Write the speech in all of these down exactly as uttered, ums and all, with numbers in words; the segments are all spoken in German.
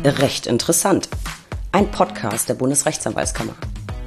Recht interessant. Ein Podcast der Bundesrechtsanwaltskammer.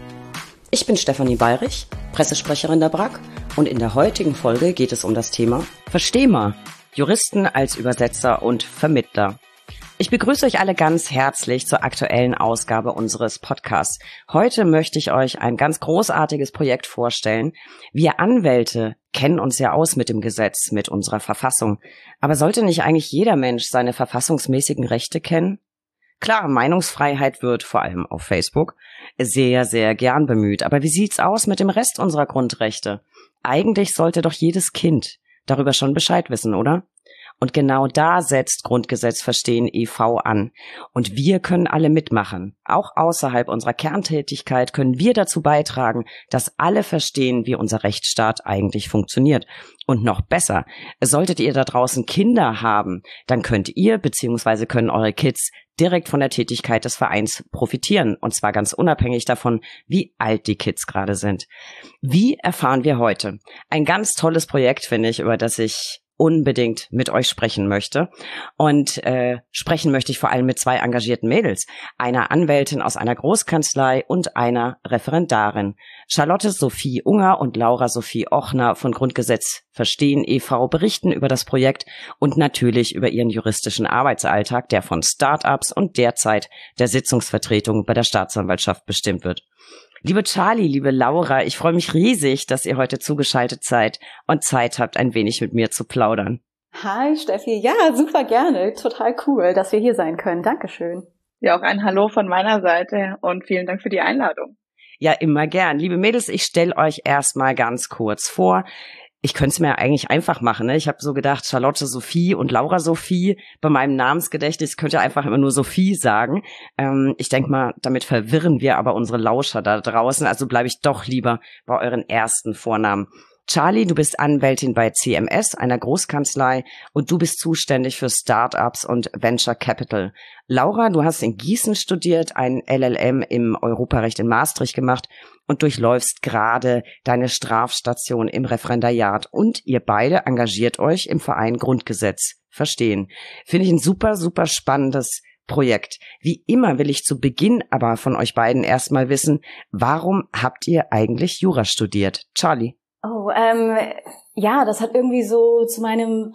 Ich bin Stefanie Bayrich, Pressesprecherin der B R A K, und in der heutigen Folge geht es um das Thema Verstehma, Juristen als Übersetzer und Vermittler. Ich begrüße euch alle ganz herzlich zur aktuellen Ausgabe unseres Podcasts. Heute möchte ich euch ein ganz großartiges Projekt vorstellen. Wir Anwälte kennen uns ja aus mit dem Gesetz, mit unserer Verfassung. Aber sollte nicht eigentlich jeder Mensch seine verfassungsmäßigen Rechte kennen? Klar, Meinungsfreiheit wird vor allem auf Facebook sehr, sehr gern bemüht. Aber wie sieht's aus mit dem Rest unserer Grundrechte? Eigentlich sollte doch jedes Kind darüber schon Bescheid wissen, oder? Und genau da setzt Grundgesetz Verstehen e V an. Und wir können alle mitmachen. Auch außerhalb unserer Kerntätigkeit können wir dazu beitragen, dass alle verstehen, wie unser Rechtsstaat eigentlich funktioniert. Und noch besser, solltet ihr da draußen Kinder haben, dann könnt ihr bzw. können eure Kids direkt von der Tätigkeit des Vereins profitieren. Und zwar ganz unabhängig davon, wie alt die Kids gerade sind. Wie erfahren wir heute? Ein ganz tolles Projekt, finde ich, über das ich unbedingt mit euch sprechen möchte. Und äh, sprechen möchte ich vor allem mit zwei engagierten Mädels, einer Anwältin aus einer Großkanzlei und einer Referendarin. Charlotte Sophie Unger und Laura Sophie Ochner von Grundgesetz Verstehen e V berichten über das Projekt und natürlich über ihren juristischen Arbeitsalltag, der von Start-ups und derzeit der Sitzungsvertretung bei der Staatsanwaltschaft bestimmt wird. Liebe Charlie, liebe Laura, ich freue mich riesig, dass ihr heute zugeschaltet seid und Zeit habt, ein wenig mit mir zu plaudern. Hi Steffi, ja, super gerne, total cool, dass wir hier sein können. Dankeschön. Ja, auch ein Hallo von meiner Seite und vielen Dank für die Einladung. Ja, immer gern. Liebe Mädels, ich stelle euch erstmal ganz kurz vor. Ich könnte es mir eigentlich einfach machen, ne? Ich habe so gedacht, Charlotte Sophie und Laura Sophie, bei meinem Namensgedächtnis könnt ihr einfach immer nur Sophie sagen. Ähm, ich denke mal, damit verwirren wir aber unsere Lauscher da draußen, also bleibe ich doch lieber bei euren ersten Vornamen. Charlie, du bist Anwältin bei C M S, einer Großkanzlei, und du bist zuständig für Start-ups und Venture Capital. Laura, du hast in Gießen studiert, ein L L M im Europarecht in Maastricht gemacht und durchläufst gerade deine Strafstation im Referendariat. Und ihr beide engagiert euch im Verein Grundgesetz Verstehen. Finde ich ein super, super spannendes Projekt. Wie immer will ich zu Beginn aber von euch beiden erstmal wissen, warum habt ihr eigentlich Jura studiert? Charlie? Oh, ähm, ja, das hat irgendwie so zu meinem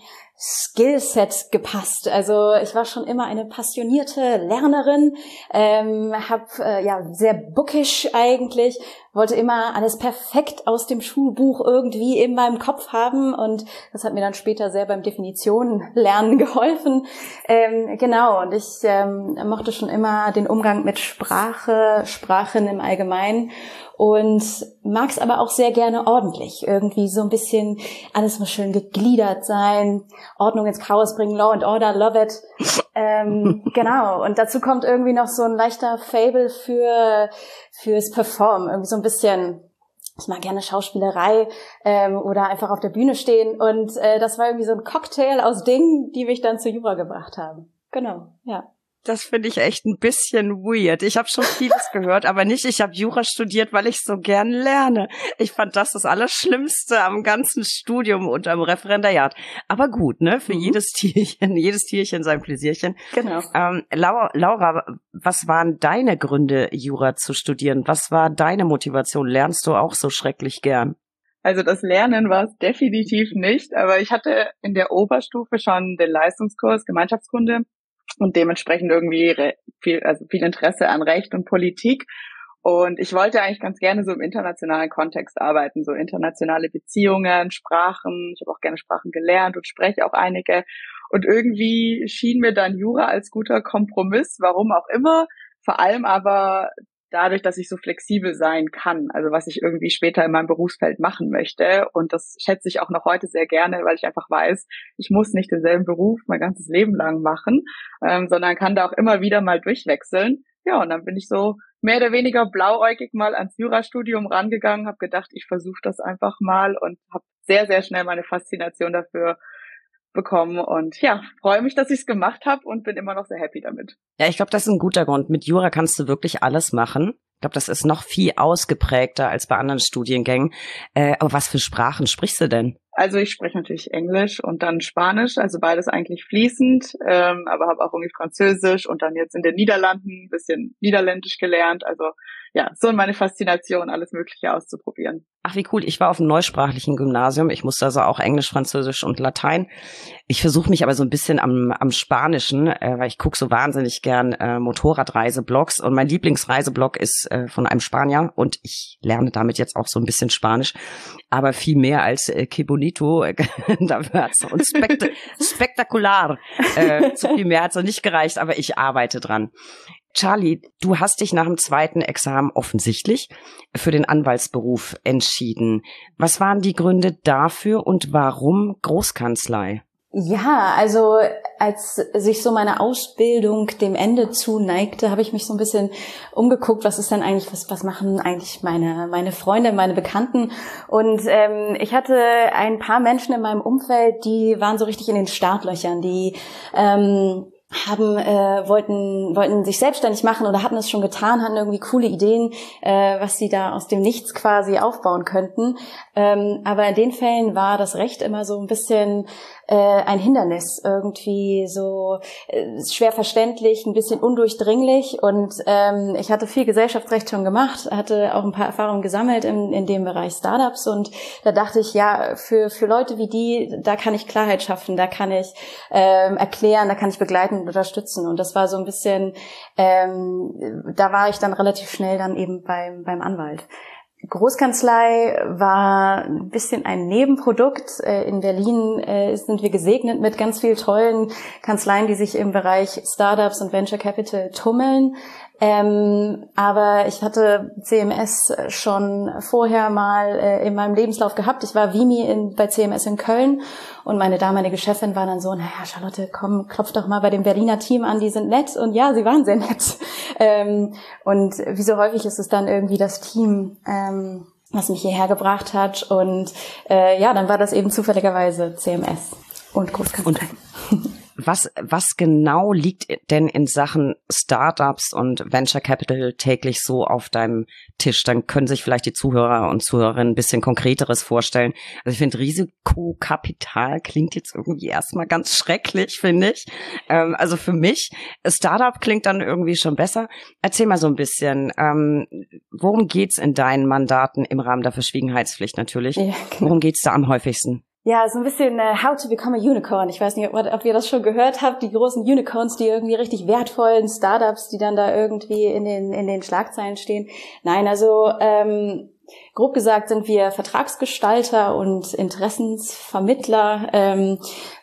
Skillset gepasst. Also ich war schon immer eine passionierte Lernerin, ähm, habe äh, ja sehr bookish eigentlich, wollte immer alles perfekt aus dem Schulbuch irgendwie in meinem Kopf haben, und das hat mir dann später sehr beim Definitionenlernen geholfen. Ähm, genau, und ich ähm, mochte schon immer den Umgang mit Sprache, Sprachen im Allgemeinen. Und mag es aber auch sehr gerne ordentlich. Irgendwie so ein bisschen, alles muss schön gegliedert sein, Ordnung ins Chaos bringen, Law and Order, love it. ähm, genau, und dazu kommt irgendwie noch so ein leichter Faible für fürs Performen. Irgendwie so ein bisschen, ich mag gerne Schauspielerei ähm, oder einfach auf der Bühne stehen. Und äh, das war irgendwie so ein Cocktail aus Dingen, die mich dann zu Jura gebracht haben. Genau, ja. Das finde ich echt ein bisschen weird. Ich habe schon vieles gehört, aber nicht, ich habe Jura studiert, weil ich so gern lerne. Ich fand das das Allerschlimmste am ganzen Studium und am Referendariat. Aber gut, ne? Für mhm. jedes Tierchen, jedes Tierchen sein Pläsierchen. Genau. Ähm, Laura, Laura, was waren deine Gründe, Jura zu studieren? Was war deine Motivation? Lernst du auch so schrecklich gern? Also das Lernen war es definitiv nicht, aber ich hatte in der Oberstufe schon den Leistungskurs Gemeinschaftskunde und dementsprechend irgendwie viel, also viel Interesse an Recht und Politik. Und ich wollte eigentlich ganz gerne so im internationalen Kontext arbeiten, so internationale Beziehungen, Sprachen. Ich habe auch gerne Sprachen gelernt und spreche auch einige. Und irgendwie schien mir dann Jura als guter Kompromiss, warum auch immer, vor allem aber dadurch, dass ich so flexibel sein kann, also was ich irgendwie später in meinem Berufsfeld machen möchte. Und das schätze ich auch noch heute sehr gerne, weil ich einfach weiß, ich muss nicht denselben Beruf mein ganzes Leben lang machen, ähm, sondern kann da auch immer wieder mal durchwechseln. Ja, und dann bin ich so mehr oder weniger blauäugig mal ans Jurastudium rangegangen, habe gedacht, ich versuche das einfach mal und habe sehr, sehr schnell meine Faszination dafür bekommen und ja, freue mich, dass ich es gemacht habe und bin immer noch sehr happy damit. Ja, ich glaube, das ist ein guter Grund. Mit Jura kannst du wirklich alles machen. Ich glaube, das ist noch viel ausgeprägter als bei anderen Studiengängen. Äh, aber was für Sprachen sprichst du denn? Also ich spreche natürlich Englisch und dann Spanisch, also beides eigentlich fließend, ähm, aber habe auch irgendwie Französisch und dann jetzt in den Niederlanden ein bisschen Niederländisch gelernt. Also ja, so meine Faszination, alles Mögliche auszuprobieren. Ach, wie cool. Ich war auf einem neusprachlichen Gymnasium. Ich musste also auch Englisch, Französisch und Latein. Ich versuche mich aber so ein bisschen am, am Spanischen, äh, weil ich gucke so wahnsinnig gern äh, Motorradreiseblogs. Und mein Lieblingsreiseblog ist äh, von einem Spanier. Und ich lerne damit jetzt auch so ein bisschen Spanisch. Aber viel mehr als äh, Que bonito. Da hat's und spekt- spektakular. Äh, zu viel mehr hat's noch nicht gereicht, aber ich arbeite dran. Charlie, du hast dich nach dem zweiten Examen offensichtlich für den Anwaltsberuf entschieden. Was waren die Gründe dafür und warum Großkanzlei? Ja, also als sich so meine Ausbildung dem Ende zuneigte, habe ich mich so ein bisschen umgeguckt, was ist denn eigentlich, was, was machen eigentlich meine meine Freunde, meine Bekannten? Und ähm, ich hatte ein paar Menschen in meinem Umfeld, die waren so richtig in den Startlöchern, die ähm, haben äh, wollten wollten sich selbstständig machen oder hatten es schon getan, hatten irgendwie coole Ideen, äh, was sie da aus dem Nichts quasi aufbauen könnten. Ähm, aber in den Fällen war das Recht immer so ein bisschen äh, ein Hindernis, irgendwie so äh, schwer verständlich, ein bisschen undurchdringlich. Und ähm, ich hatte viel Gesellschaftsrecht schon gemacht, hatte auch ein paar Erfahrungen gesammelt in, in dem Bereich Startups. Und da dachte ich, ja, für für Leute wie die, da kann ich Klarheit schaffen, da kann ich ähm, erklären, da kann ich begleiten und unterstützen. Und das war so ein bisschen, ähm, da war ich dann relativ schnell dann eben beim beim Anwalt. Großkanzlei war ein bisschen ein Nebenprodukt. In Berlin sind wir gesegnet mit ganz vielen tollen Kanzleien, die sich im Bereich Startups und Venture Capital tummeln. Ähm, aber ich hatte C M S schon vorher mal äh, in meinem Lebenslauf gehabt. Ich war Vimi in, bei C M S in Köln und meine damalige Chefin war dann so, naja, Charlotte, komm, klopf doch mal bei dem Berliner Team an, die sind nett. Und ja, sie waren sehr nett. Ähm, und wie so häufig ist es dann irgendwie das Team, ähm, was mich hierher gebracht hat. Und äh, ja, dann war das eben zufälligerweise C M S und Großkanzlei. Und Was, was genau liegt denn in Sachen Startups und Venture Capital täglich so auf deinem Tisch? Dann können sich vielleicht die Zuhörer und Zuhörerinnen ein bisschen Konkreteres vorstellen. Also ich finde, Risikokapital klingt jetzt irgendwie erstmal ganz schrecklich, finde ich. Ähm, also für mich, Startup klingt dann irgendwie schon besser. Erzähl mal so ein bisschen, ähm, worum geht's in deinen Mandaten im Rahmen der Verschwiegenheitspflicht natürlich? Ja, genau. Worum geht's da am häufigsten? Ja, so ein bisschen uh, How to become a Unicorn. Ich weiß nicht, ob, ob ihr das schon gehört habt, die großen Unicorns, die irgendwie richtig wertvollen Startups, die dann da irgendwie in den in den Schlagzeilen stehen. Nein, also ähm, grob gesagt sind wir Vertragsgestalter und Interessensvermittler. Ähm,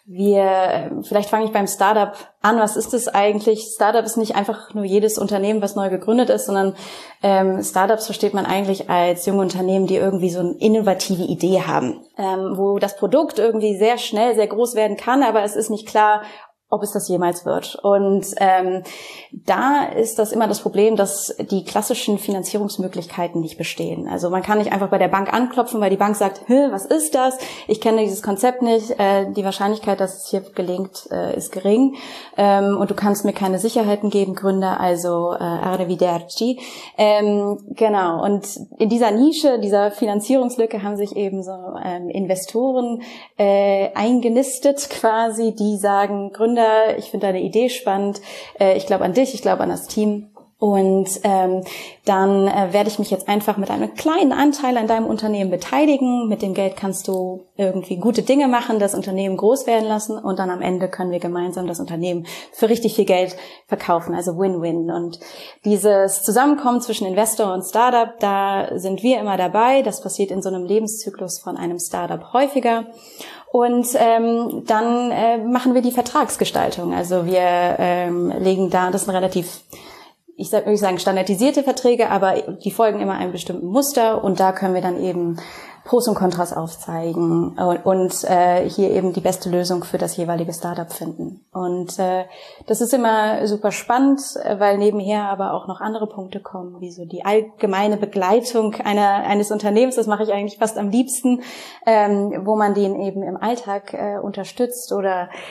wir, vielleicht fange ich beim Startup an. Was ist es eigentlich? Startup ist nicht einfach nur jedes Unternehmen, was neu gegründet ist, sondern ähm, Startups versteht man eigentlich als junge Unternehmen, die irgendwie so eine innovative Idee haben, ähm, wo das Produkt irgendwie sehr schnell, sehr groß werden kann, aber es ist nicht klar, ob es das jemals wird. Und ähm, da ist das immer das Problem, dass die klassischen Finanzierungsmöglichkeiten nicht bestehen. Also man kann nicht einfach bei der Bank anklopfen, weil die Bank sagt, Hä, was ist das? Ich kenne dieses Konzept nicht. Äh, die Wahrscheinlichkeit, dass es hier gelingt, äh, ist gering. Ähm, und du kannst mir keine Sicherheiten geben, Gründer, also äh, arrivederci. Ähm, genau. Und in dieser Nische, dieser Finanzierungslücke haben sich eben so ähm, Investoren äh, eingenistet quasi, die sagen, Gründer, ich finde deine Idee spannend, äh, ich glaube an dich, ich glaube an das Team und ähm, dann äh, werde ich mich jetzt einfach mit einem kleinen Anteil an deinem Unternehmen beteiligen. Mit dem Geld kannst du irgendwie gute Dinge machen, das Unternehmen groß werden lassen und dann am Ende können wir gemeinsam das Unternehmen für richtig viel Geld verkaufen, also Win-Win. Und dieses Zusammenkommen zwischen Investor und Startup, da sind wir immer dabei. Das passiert in so einem Lebenszyklus von einem Startup häufiger. Und ähm, dann äh, machen wir die Vertragsgestaltung. Also wir ähm, legen da, das sind relativ, ich würde sagen, standardisierte Verträge, aber die folgen immer einem bestimmten Muster und da können wir dann eben Pros und Kontras aufzeigen und, und äh, hier eben die beste Lösung für das jeweilige Startup finden. Und äh, das ist immer super spannend, weil nebenher aber auch noch andere Punkte kommen, wie so die allgemeine Begleitung einer eines Unternehmens. Das mache ich eigentlich fast am liebsten, ähm, wo man den eben im Alltag äh, unterstützt oder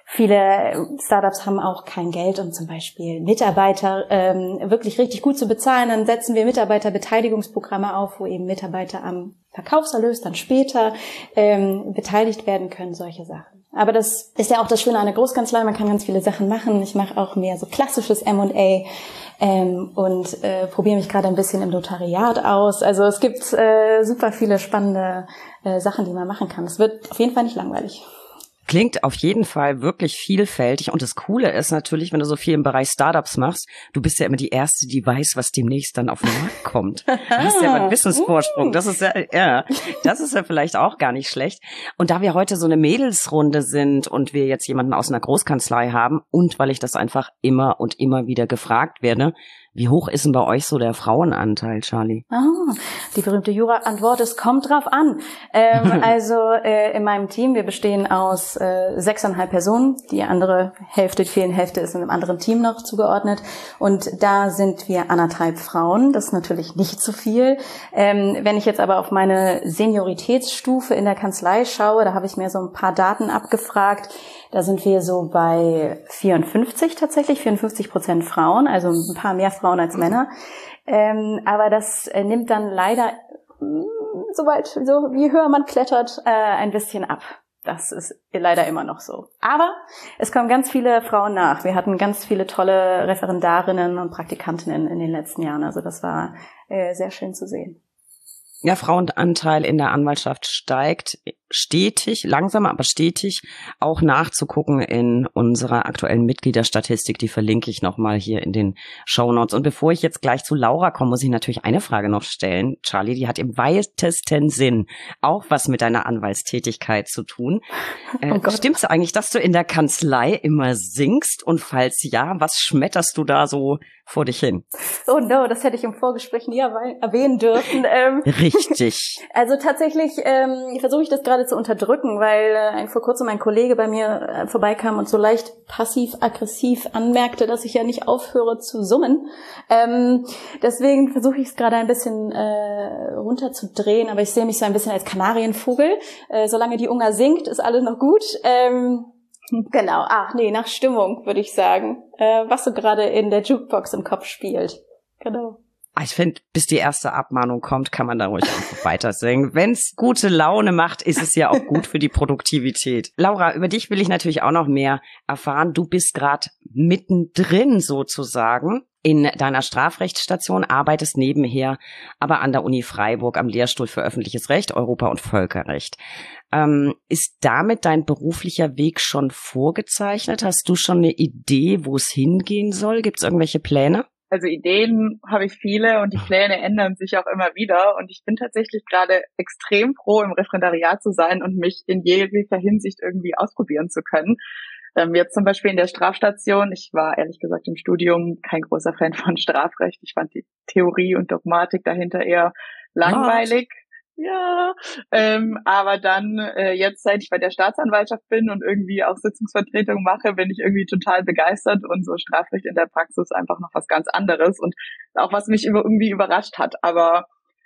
Viele Startups haben auch kein Geld, um zum Beispiel Mitarbeiter ähm, wirklich richtig gut zu bezahlen. Dann setzen wir Mitarbeiterbeteiligungsprogramme auf, wo eben Mitarbeiter am Verkaufserlös dann später ähm, beteiligt werden können, solche Sachen. Aber das ist ja auch das Schöne an der Großkanzlei, man kann ganz viele Sachen machen. Ich mache auch mehr so klassisches M und A ähm, und äh, probiere mich gerade ein bisschen im Notariat aus. Also es gibt äh, super viele spannende äh, Sachen, die man machen kann. Es wird auf jeden Fall nicht langweilig. Klingt auf jeden Fall wirklich vielfältig und das Coole ist natürlich, wenn du so viel im Bereich Startups machst, du bist ja immer die Erste, die weiß, was demnächst dann auf den Markt kommt. Du hast ja einen Wissensvorsprung, das ist ja, ja, das ist ja vielleicht auch gar nicht schlecht. Und da wir heute so eine Mädelsrunde sind und wir jetzt jemanden aus einer Großkanzlei haben und weil ich das einfach immer und immer wieder gefragt werde, wie hoch ist denn bei euch so der Frauenanteil, Charlie? Ah, die berühmte Jura-Antwort, es kommt drauf an. Ähm, also äh, in meinem Team, wir bestehen aus äh, sechseinhalb Personen. Die andere Hälfte, die Fehlenhälfte ist in einem anderen Team noch zugeordnet. Und da sind wir anderthalb Frauen. Das ist natürlich nicht zu viel. Ähm, wenn ich jetzt aber auf meine Senioritätsstufe in der Kanzlei schaue, da habe ich mir so ein paar Daten abgefragt. Da sind wir so bei vierundfünfzig tatsächlich, vierundfünfzig Prozent Frauen, also ein paar mehr Frauen als Männer. Ähm, aber das äh, nimmt dann leider, mh, soweit, so wie höher man klettert, äh, ein bisschen ab. Das ist leider immer noch so. Aber es kommen ganz viele Frauen nach. Wir hatten ganz viele tolle Referendarinnen und Praktikantinnen in den letzten Jahren. Also das war äh, sehr schön zu sehen. Ja, Frauenanteil in der Anwaltschaft steigt stetig, langsam, aber stetig, auch nachzugucken in unserer aktuellen Mitgliederstatistik. Die verlinke ich nochmal hier in den Shownotes. Und bevor ich jetzt gleich zu Laura komme, muss ich natürlich eine Frage noch stellen. Charlie, die hat im weitesten Sinn auch was mit deiner Anwaltstätigkeit zu tun. Äh, oh stimmt's eigentlich, dass du in der Kanzlei immer singst? Und falls ja, was schmetterst du da so vor dich hin? Oh no, das hätte ich im Vorgespräch nie erwähnen dürfen. Ähm, Richtig. Also tatsächlich ähm, versuche ich das gerade zu unterdrücken, weil äh, vor kurzem ein Kollege bei mir äh, vorbeikam und so leicht passiv-aggressiv anmerkte, dass ich ja nicht aufhöre zu summen. Ähm, deswegen versuche ich es gerade ein bisschen äh, runterzudrehen, aber ich sehe mich so ein bisschen als Kanarienvogel. Äh, solange die Unga singt, ist alles noch gut. Ähm, genau, ach nee, nach Stimmung würde ich sagen, äh, was so gerade in der Jukebox im Kopf spielt. Genau. Ich finde, bis die erste Abmahnung kommt, kann man da ruhig einfach weiter singen. Wenn es gute Laune macht, ist es ja auch gut für die Produktivität. Laura, über dich will ich natürlich auch noch mehr erfahren. Du bist gerade mittendrin sozusagen in deiner Strafrechtsstation, arbeitest nebenher aber an der Uni Freiburg am Lehrstuhl für öffentliches Recht, Europa- und Völkerrecht. Ähm, ist damit dein beruflicher Weg schon vorgezeichnet? Hast du schon eine Idee, wo es hingehen soll? Gibt es irgendwelche Pläne? Also Ideen habe ich viele und die Pläne ändern sich auch immer wieder. Und ich bin tatsächlich gerade extrem froh, im Referendariat zu sein und mich in jeglicher Hinsicht irgendwie ausprobieren zu können. Ähm, jetzt zum Beispiel in der Strafstation. Ich war ehrlich gesagt im Studium kein großer Fan von Strafrecht. Ich fand die Theorie und Dogmatik dahinter eher langweilig. What? Ja, ähm, aber dann äh, jetzt, seit ich bei der Staatsanwaltschaft bin und irgendwie auch Sitzungsvertretung mache, bin ich irgendwie total begeistert und so Strafrecht in der Praxis einfach noch was ganz anderes und auch was mich über, irgendwie überrascht hat. Aber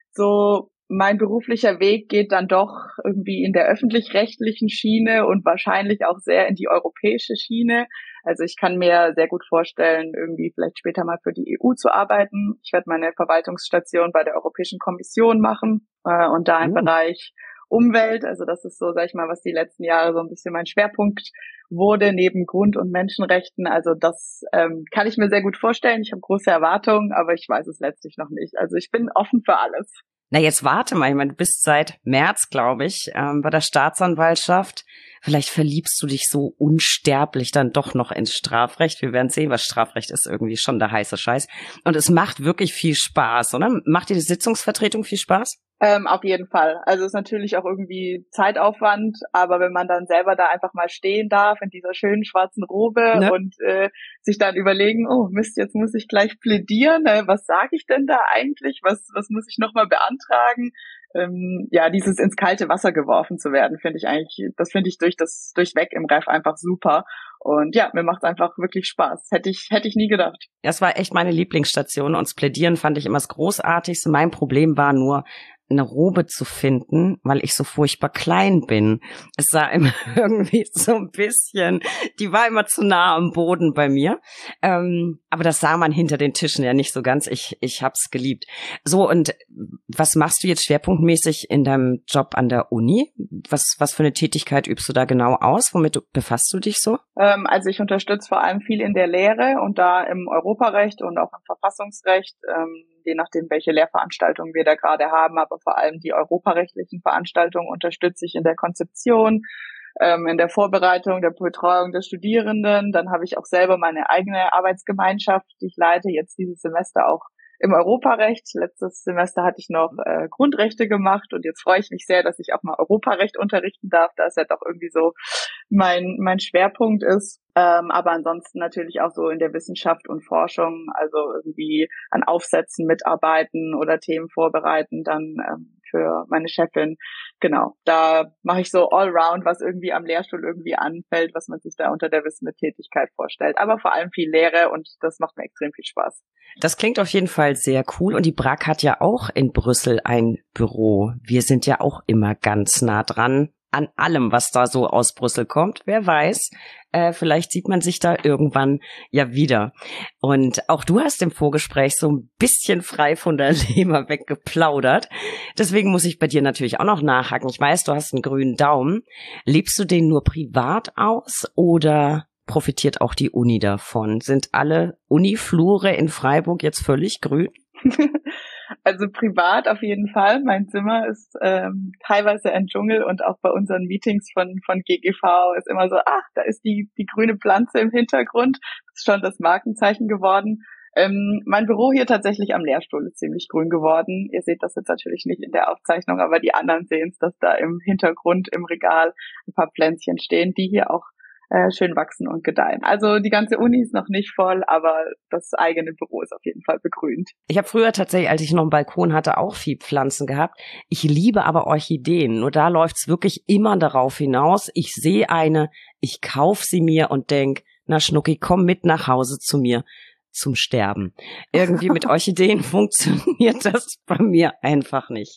so mein beruflicher Weg geht dann doch irgendwie in der öffentlich-rechtlichen Schiene und wahrscheinlich auch sehr in die europäische Schiene. Also ich kann mir sehr gut vorstellen, irgendwie vielleicht später mal für die E U zu arbeiten. Ich werde meine Verwaltungsstation bei der Europäischen Kommission machen äh, und da im oh. Bereich Umwelt. Also das ist so, sag ich mal, was die letzten Jahre so ein bisschen mein Schwerpunkt wurde, neben Grund- und Menschenrechten. Also das ähm, kann ich mir sehr gut vorstellen. Ich habe große Erwartungen, aber ich weiß es letztlich noch nicht. Also ich bin offen für alles. Na, jetzt warte mal, ich meine, du bist seit März, glaube ich, ähm, bei der Staatsanwaltschaft. Vielleicht verliebst du dich so unsterblich dann doch noch ins Strafrecht. Wir werden sehen, was Strafrecht ist, irgendwie schon der heiße Scheiß. Und es macht wirklich viel Spaß, oder? Macht dir die Sitzungsvertretung viel Spaß? Ähm, auf jeden Fall. Also ist natürlich auch irgendwie Zeitaufwand, aber wenn man dann selber da einfach mal stehen darf in dieser schönen schwarzen Robe ne? und äh, sich dann überlegen, oh Mist, jetzt muss ich gleich plädieren, äh, was sage ich denn da eigentlich, was was muss ich nochmal beantragen? Ähm, ja, dieses ins kalte Wasser geworfen zu werden, finde ich eigentlich, das finde ich durch das durchweg im Ref einfach super. Und ja, mir macht es einfach wirklich Spaß. Hätte ich, hätte ich nie gedacht. Das war echt meine Lieblingsstation und das Plädieren fand ich immer das Großartigste. Mein Problem war nur, eine Robe zu finden, weil ich so furchtbar klein bin. Es sah immer irgendwie so ein bisschen, die war immer zu nah am Boden bei mir. Ähm, aber das sah man hinter den Tischen ja nicht so ganz. Ich, ich hab's geliebt. So, und was machst du jetzt schwerpunktmäßig in deinem Job an der Uni? Was, was für eine Tätigkeit übst du da genau aus? Womit du, befasst du dich so? Ähm, also ich unterstütze vor allem viel in der Lehre und da im Europarecht und auch im Verfassungsrecht, ähm, je nachdem, welche Lehrveranstaltungen wir da gerade haben, aber vor allem die europarechtlichen Veranstaltungen unterstütze ich in der Konzeption, ähm, in der Vorbereitung, der Betreuung der Studierenden. Dann habe ich auch selber meine eigene Arbeitsgemeinschaft, die ich leite, jetzt dieses Semester auch im Europarecht. Letztes Semester hatte ich noch äh, Grundrechte gemacht und jetzt freue ich mich sehr, dass ich auch mal Europarecht unterrichten darf, da es ja doch irgendwie so mein mein Schwerpunkt ist. Ähm, aber ansonsten natürlich auch so in der Wissenschaft und Forschung, also irgendwie an Aufsätzen mitarbeiten oder Themen vorbereiten, dann ähm, für meine Chefin. Genau, da mache ich so Allround, was irgendwie am Lehrstuhl irgendwie anfällt, was man sich da unter der Wissenschaftstätigkeit vorstellt. Aber vor allem viel Lehre und das macht mir extrem viel Spaß. Das klingt auf jeden Fall sehr cool. Und die B R A K hat ja auch in Brüssel ein Büro. Wir sind ja auch immer ganz nah dran an allem, was da so aus Brüssel kommt. Wer weiß, äh, vielleicht sieht man sich da irgendwann ja wieder. Und auch du hast im Vorgespräch so ein bisschen frei von der Leber weggeplaudert. Deswegen muss ich bei dir natürlich auch noch nachhaken. Ich weiß, du hast einen grünen Daumen. Lebst du den nur privat aus oder profitiert auch die Uni davon? Sind alle Uniflure in Freiburg jetzt völlig grün? Also privat auf jeden Fall. Mein Zimmer ist ähm, teilweise ein Dschungel und auch bei unseren Meetings von von G G V ist immer so, ach, da ist die die grüne Pflanze im Hintergrund. Das ist schon das Markenzeichen geworden. Ähm, mein Büro hier tatsächlich am Lehrstuhl ist ziemlich grün geworden. Ihr seht das jetzt natürlich nicht in der Aufzeichnung, aber die anderen sehen es, dass da im Hintergrund im Regal ein paar Pflänzchen stehen, die hier auch Äh, schön wachsen und gedeihen. Also die ganze Uni ist noch nicht voll, aber das eigene Büro ist auf jeden Fall begrünt. Ich habe früher tatsächlich, als ich noch einen Balkon hatte, auch viel Pflanzen gehabt. Ich liebe aber Orchideen. Nur da läuft's wirklich immer darauf hinaus. Ich sehe eine, ich kauf sie mir und denk, na Schnucki, komm mit nach Hause zu mir zum Sterben. Irgendwie mit Orchideen funktioniert das bei mir einfach nicht.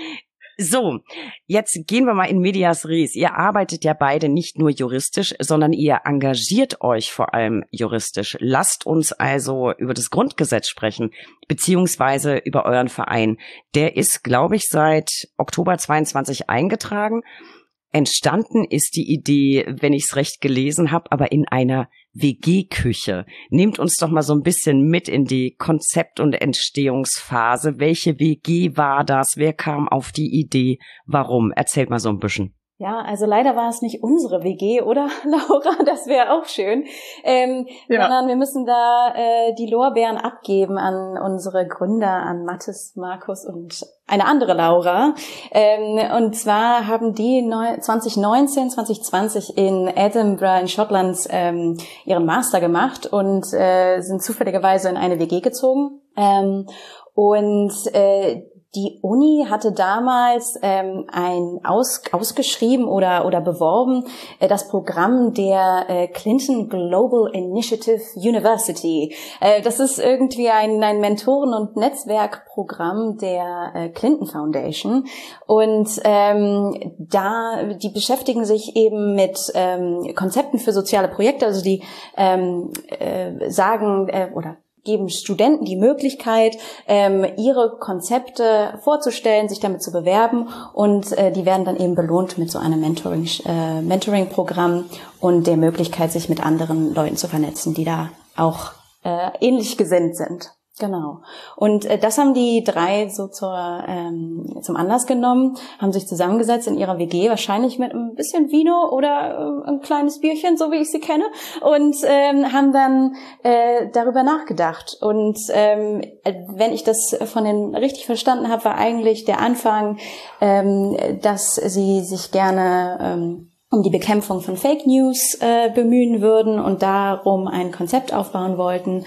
So, jetzt gehen wir mal in medias res. Ihr arbeitet ja beide nicht nur juristisch, sondern ihr engagiert euch vor allem juristisch. Lasst uns also über das Grundgesetz sprechen, beziehungsweise über euren Verein. Der ist, glaube ich, seit Oktober zweiundzwanzig eingetragen. Entstanden ist die Idee, wenn ich es recht gelesen habe, aber in einer W G-Küche. Nehmt uns doch mal so ein bisschen mit in die Konzept- und Entstehungsphase. Welche W G war das? Wer kam auf die Idee? Warum? Erzählt mal so ein bisschen. Ja, also leider war es nicht unsere W G, oder Laura? Das wäre auch schön. Ähm, ja. Sondern wir müssen da äh, die Lorbeeren abgeben an unsere Gründer, an Mathis, Markus und eine andere Laura. Ähm, und zwar haben die zwanzig neunzehn, zwanzig zwanzig in Edinburgh in Schottland ähm, ihren Master gemacht und äh, sind zufälligerweise in eine W G gezogen. Ähm, und äh, Die Uni hatte damals ähm, ein aus, ausgeschrieben oder oder beworben äh, das Programm der äh, Clinton Global Initiative University. Äh, das ist irgendwie ein, ein Mentoren- und Netzwerkprogramm der äh, Clinton Foundation und ähm, da die beschäftigen sich eben mit ähm, Konzepten für soziale Projekte, also die ähm, äh, sagen äh, oder geben Studenten die Möglichkeit, ähm, ihre Konzepte vorzustellen, sich damit zu bewerben und äh, die werden dann eben belohnt mit so einem Mentoring, äh, Mentoring-Programm und der Möglichkeit, sich mit anderen Leuten zu vernetzen, die da auch äh, ähnlich gesinnt sind. Genau. Und äh, das haben die drei so zur, ähm, zum Anlass genommen, haben sich zusammengesetzt in ihrer W G, wahrscheinlich mit ein bisschen Vino oder äh, ein kleines Bierchen, so wie ich sie kenne, und ähm, haben dann äh, darüber nachgedacht. Und ähm, wenn ich das von denen richtig verstanden habe, war eigentlich der Anfang, ähm, dass sie sich gerne ähm, um die Bekämpfung von Fake News äh, bemühen würden und darum ein Konzept aufbauen wollten.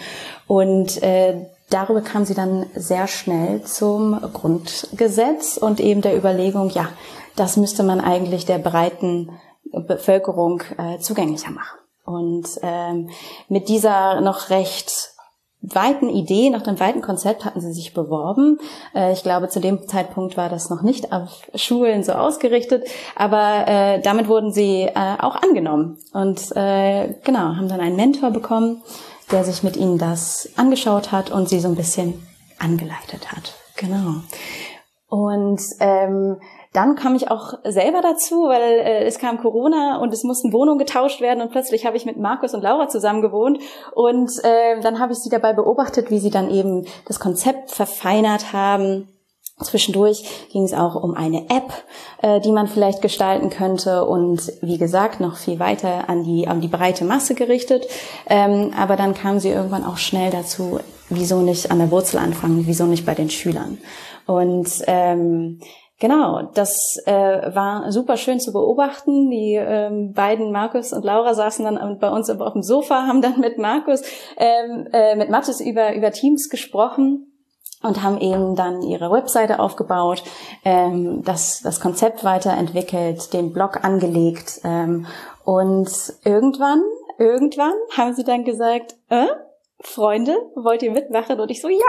Und äh, darüber kam sie dann sehr schnell zum Grundgesetz und eben der Überlegung, ja, das müsste man eigentlich der breiten Bevölkerung äh, zugänglicher machen. Und ähm, mit dieser noch recht weiten Idee, nach dem weiten Konzept hatten sie sich beworben. Äh, ich glaube, zu dem Zeitpunkt war das noch nicht auf Schulen so ausgerichtet, aber äh, damit wurden sie äh, auch angenommen und äh, genau, haben dann einen Mentor bekommen, der sich mit ihnen das angeschaut hat und sie so ein bisschen angeleitet hat. Genau. Und ähm, dann kam ich auch selber dazu, weil äh, es kam Corona und es mussten Wohnungen getauscht werden und plötzlich habe ich mit Markus und Laura zusammen gewohnt und äh, dann habe ich sie dabei beobachtet, wie sie dann eben das Konzept verfeinert haben. Zwischendurch ging es auch um eine App, äh, die man vielleicht gestalten könnte und wie gesagt noch viel weiter an die an die breite Masse gerichtet. Ähm, aber dann kam sie irgendwann auch schnell dazu, wieso nicht an der Wurzel anfangen, wieso nicht bei den Schülern. Und ähm, Genau, das äh, war super schön zu beobachten. Die ähm, beiden, Markus und Laura, saßen dann bei uns auf dem Sofa, haben dann mit Markus, ähm, äh, mit Mathis über über Teams gesprochen und haben eben dann ihre Webseite aufgebaut, ähm, das das Konzept weiterentwickelt, den Blog angelegt ähm, und irgendwann, irgendwann haben sie dann gesagt, äh, Freunde, wollt ihr mitmachen? Und ich so, ja!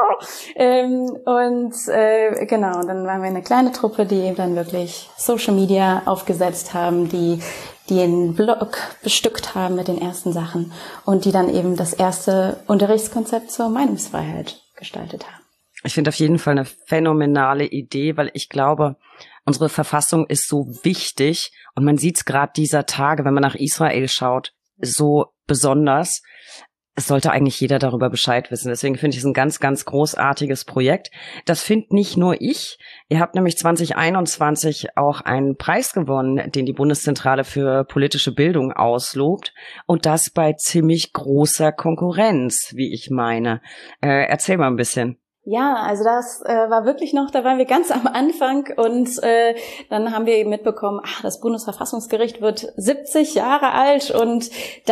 Ähm, und äh, genau, dann waren wir eine kleine Truppe, die eben dann wirklich Social Media aufgesetzt haben, die, die den Blog bestückt haben mit den ersten Sachen und die dann eben das erste Unterrichtskonzept zur Meinungsfreiheit gestaltet haben. Ich finde auf jeden Fall eine phänomenale Idee, weil ich glaube, unsere Verfassung ist so wichtig und man sieht es gerade dieser Tage, wenn man nach Israel schaut, so besonders. Es sollte eigentlich jeder darüber Bescheid wissen. Deswegen finde ich es ein ganz, ganz großartiges Projekt. Das finde nicht nur ich. Ihr habt nämlich zwanzig einundzwanzig auch einen Preis gewonnen, den die Bundeszentrale für politische Bildung auslobt. Und das bei ziemlich großer Konkurrenz, wie ich meine. Äh, erzähl mal ein bisschen. Ja, also das äh, war wirklich noch, da waren wir ganz am Anfang und äh, dann haben wir eben mitbekommen, ach, das Bundesverfassungsgericht wird siebzig Jahre alt und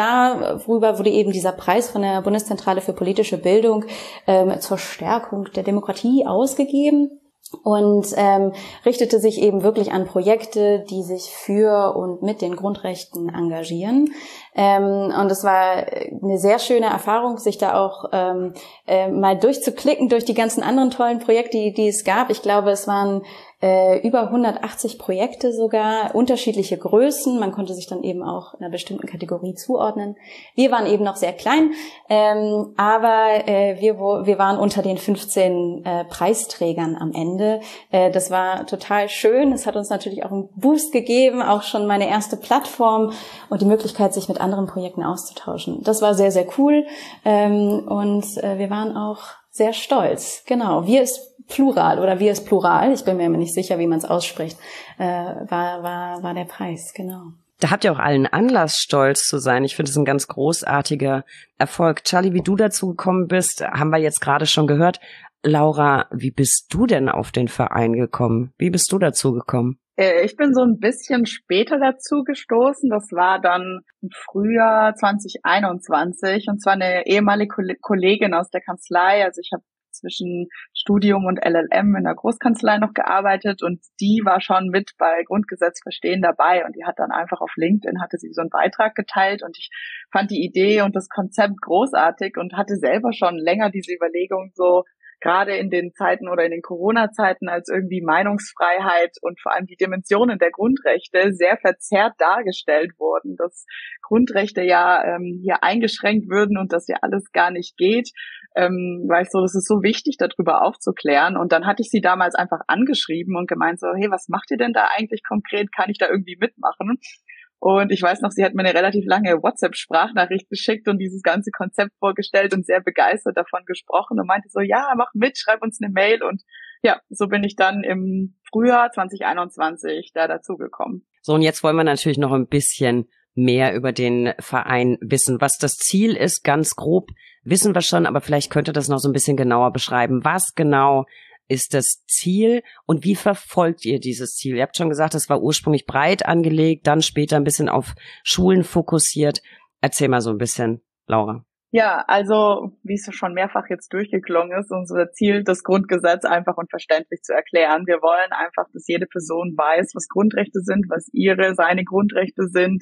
darüber wurde eben dieser Preis von der Bundeszentrale für politische Bildung ähm, zur Stärkung der Demokratie ausgegeben. Und ähm, richtete sich eben wirklich an Projekte, die sich für und mit den Grundrechten engagieren. Ähm, und es war eine sehr schöne Erfahrung, sich da auch ähm, äh, mal durchzuklicken durch die ganzen anderen tollen Projekte, die, die es gab. Ich glaube, es waren äh, über hundertachtzig Projekte sogar, unterschiedliche Größen. Man konnte sich dann eben auch einer bestimmten Kategorie zuordnen. Wir waren eben noch sehr klein, ähm, aber äh, wir, wo, wir waren unter den fünfzehn äh, Preisträgern am Ende. Äh, das war total schön. Es hat uns natürlich auch einen Boost gegeben, auch schon meine erste Plattform und die Möglichkeit, sich mit anderen Projekten auszutauschen. Das war sehr, sehr cool ähm, und äh, wir waren auch sehr stolz. Genau, wir ist Plural oder wir ist Plural, ich bin mir immer nicht sicher, wie man es ausspricht, äh, war, war, war der Preis, genau. Da habt ihr auch allen Anlass, stolz zu sein. Ich finde es ein ganz großartiger Erfolg. Charlie, wie du dazu gekommen bist, haben wir jetzt gerade schon gehört. Laura, wie bist du denn auf den Verein gekommen? Wie bist du dazu gekommen? Ich bin so ein bisschen später dazu gestoßen. Das war dann im Frühjahr zwanzig einundzwanzig und zwar eine ehemalige Kollegin aus der Kanzlei. Also ich habe zwischen Studium und L L M in der Großkanzlei noch gearbeitet und die war schon mit bei Grundgesetz verstehen dabei und die hat dann einfach auf LinkedIn, hatte sie so einen Beitrag geteilt und ich fand die Idee und das Konzept großartig und hatte selber schon länger diese Überlegung so, gerade in den Zeiten oder in den Corona-Zeiten, als irgendwie Meinungsfreiheit und vor allem die Dimensionen der Grundrechte sehr verzerrt dargestellt wurden, dass Grundrechte ja ähm, hier eingeschränkt würden und dass ja alles gar nicht geht, ähm, war ich so, das ist so wichtig, darüber aufzuklären. Und dann hatte ich sie damals einfach angeschrieben und gemeint so, hey, was macht ihr denn da eigentlich konkret? Kann ich da irgendwie mitmachen? Und ich weiß noch, sie hat mir eine relativ lange WhatsApp-Sprachnachricht geschickt und dieses ganze Konzept vorgestellt und sehr begeistert davon gesprochen und meinte so, ja, mach mit, schreib uns eine Mail. Und ja, so bin ich dann im Frühjahr zwanzig einundzwanzig da dazugekommen. So, und jetzt wollen wir natürlich noch ein bisschen mehr über den Verein wissen. Was das Ziel ist, ganz grob, wissen wir schon, aber vielleicht könnt ihr das noch so ein bisschen genauer beschreiben. Was genau ist das Ziel und wie verfolgt ihr dieses Ziel? Ihr habt schon gesagt, es war ursprünglich breit angelegt, dann später ein bisschen auf Schulen fokussiert. Erzähl mal so ein bisschen, Laura. Ja, also wie es schon mehrfach jetzt durchgeklungen ist, unser Ziel, das Grundgesetz einfach und verständlich zu erklären. Wir wollen einfach, dass jede Person weiß, was Grundrechte sind, was ihre, seine Grundrechte sind,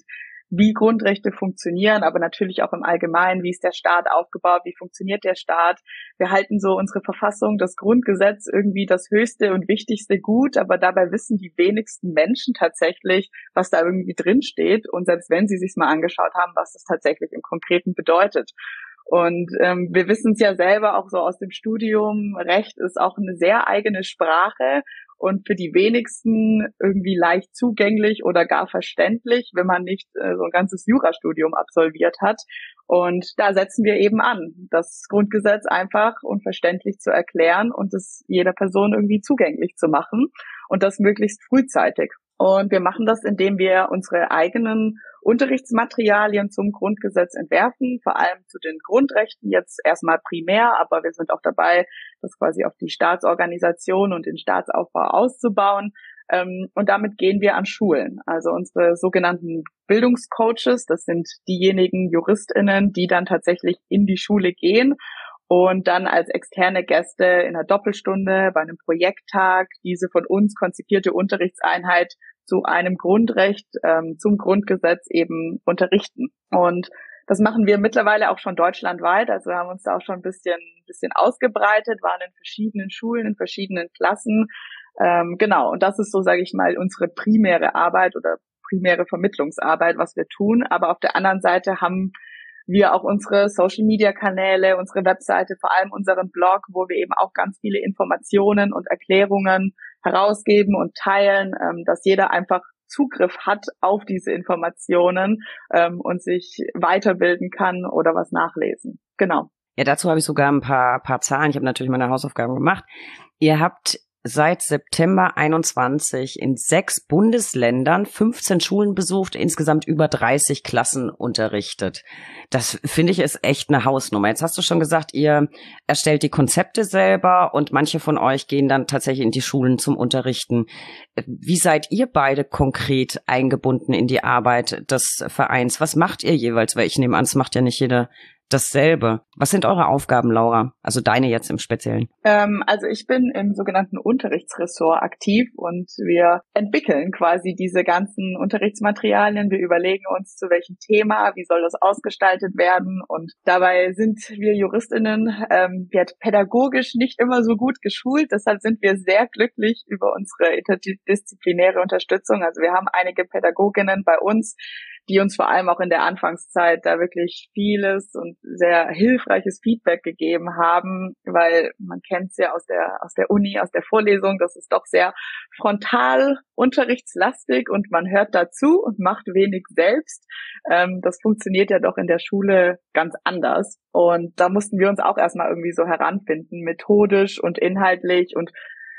wie Grundrechte funktionieren, aber natürlich auch im Allgemeinen, wie ist der Staat aufgebaut, wie funktioniert der Staat. Wir halten so unsere Verfassung, das Grundgesetz irgendwie das höchste und wichtigste Gut, aber dabei wissen die wenigsten Menschen tatsächlich, was da irgendwie drin steht und selbst wenn sie sich's mal angeschaut haben, was das tatsächlich im Konkreten bedeutet. Und ähm, wir wissen es ja selber auch so aus dem Studium, Recht ist auch eine sehr eigene Sprache und für die wenigsten irgendwie leicht zugänglich oder gar verständlich, wenn man nicht äh, so ein ganzes Jurastudium absolviert hat. Und da setzen wir eben an, das Grundgesetz einfach und verständlich zu erklären und es jeder Person irgendwie zugänglich zu machen und das möglichst frühzeitig. Und wir machen das, indem wir unsere eigenen Unterrichtsmaterialien zum Grundgesetz entwerfen, vor allem zu den Grundrechten jetzt erstmal primär, aber wir sind auch dabei, das quasi auf die Staatsorganisation und den Staatsaufbau auszubauen. Und damit gehen wir an Schulen. Also unsere sogenannten Bildungscoaches, das sind diejenigen JuristInnen, die dann tatsächlich in die Schule gehen und dann als externe Gäste in einer Doppelstunde bei einem Projekttag diese von uns konzipierte Unterrichtseinheit zu einem Grundrecht, ähm, zum Grundgesetz eben unterrichten. Und das machen wir mittlerweile auch schon deutschlandweit. Also wir haben uns da auch schon ein bisschen, bisschen ausgebreitet, waren in verschiedenen Schulen, in verschiedenen Klassen. Ähm, genau, und das ist so, sage ich mal, unsere primäre Arbeit oder primäre Vermittlungsarbeit, was wir tun. Aber auf der anderen Seite haben wir auch unsere Social-Media-Kanäle, unsere Webseite, vor allem unseren Blog, wo wir eben auch ganz viele Informationen und Erklärungen herausgeben und teilen, ähm, dass jeder einfach Zugriff hat auf diese Informationen ähm, und sich weiterbilden kann oder was nachlesen. Genau. Ja, dazu habe ich sogar ein paar, paar Zahlen. Ich habe natürlich meine Hausaufgaben gemacht. Ihr habt seit September einundzwanzig in sechs Bundesländern fünfzehn Schulen besucht, insgesamt über dreißig Klassen unterrichtet. Das finde ich ist echt eine Hausnummer. Jetzt hast du schon gesagt, ihr erstellt die Konzepte selber und manche von euch gehen dann tatsächlich in die Schulen zum Unterrichten. Wie seid ihr beide konkret eingebunden in die Arbeit des Vereins? Was macht ihr jeweils? Weil ich nehme an, es macht ja nicht jeder dasselbe. Was sind eure Aufgaben, Laura? Also deine jetzt im Speziellen. Ähm, also ich bin im sogenannten Unterrichtsressort aktiv und wir entwickeln quasi diese ganzen Unterrichtsmaterialien. Wir überlegen uns, zu welchem Thema, wie soll das ausgestaltet werden und dabei sind wir JuristInnen ähm, wir pädagogisch nicht immer so gut geschult. Deshalb sind wir sehr glücklich über unsere interdisziplinäre Unterstützung. Also wir haben einige Pädagoginnen bei uns, die uns vor allem auch in der Anfangszeit da wirklich vieles und sehr hilfreiches Feedback gegeben haben, weil man kennt es ja aus der aus der Uni, aus der Vorlesung, das ist doch sehr frontal unterrichtslastig und man hört dazu und macht wenig selbst. Ähm, das funktioniert ja doch in der Schule ganz anders und da mussten wir uns auch erstmal irgendwie so heranfinden, methodisch und inhaltlich und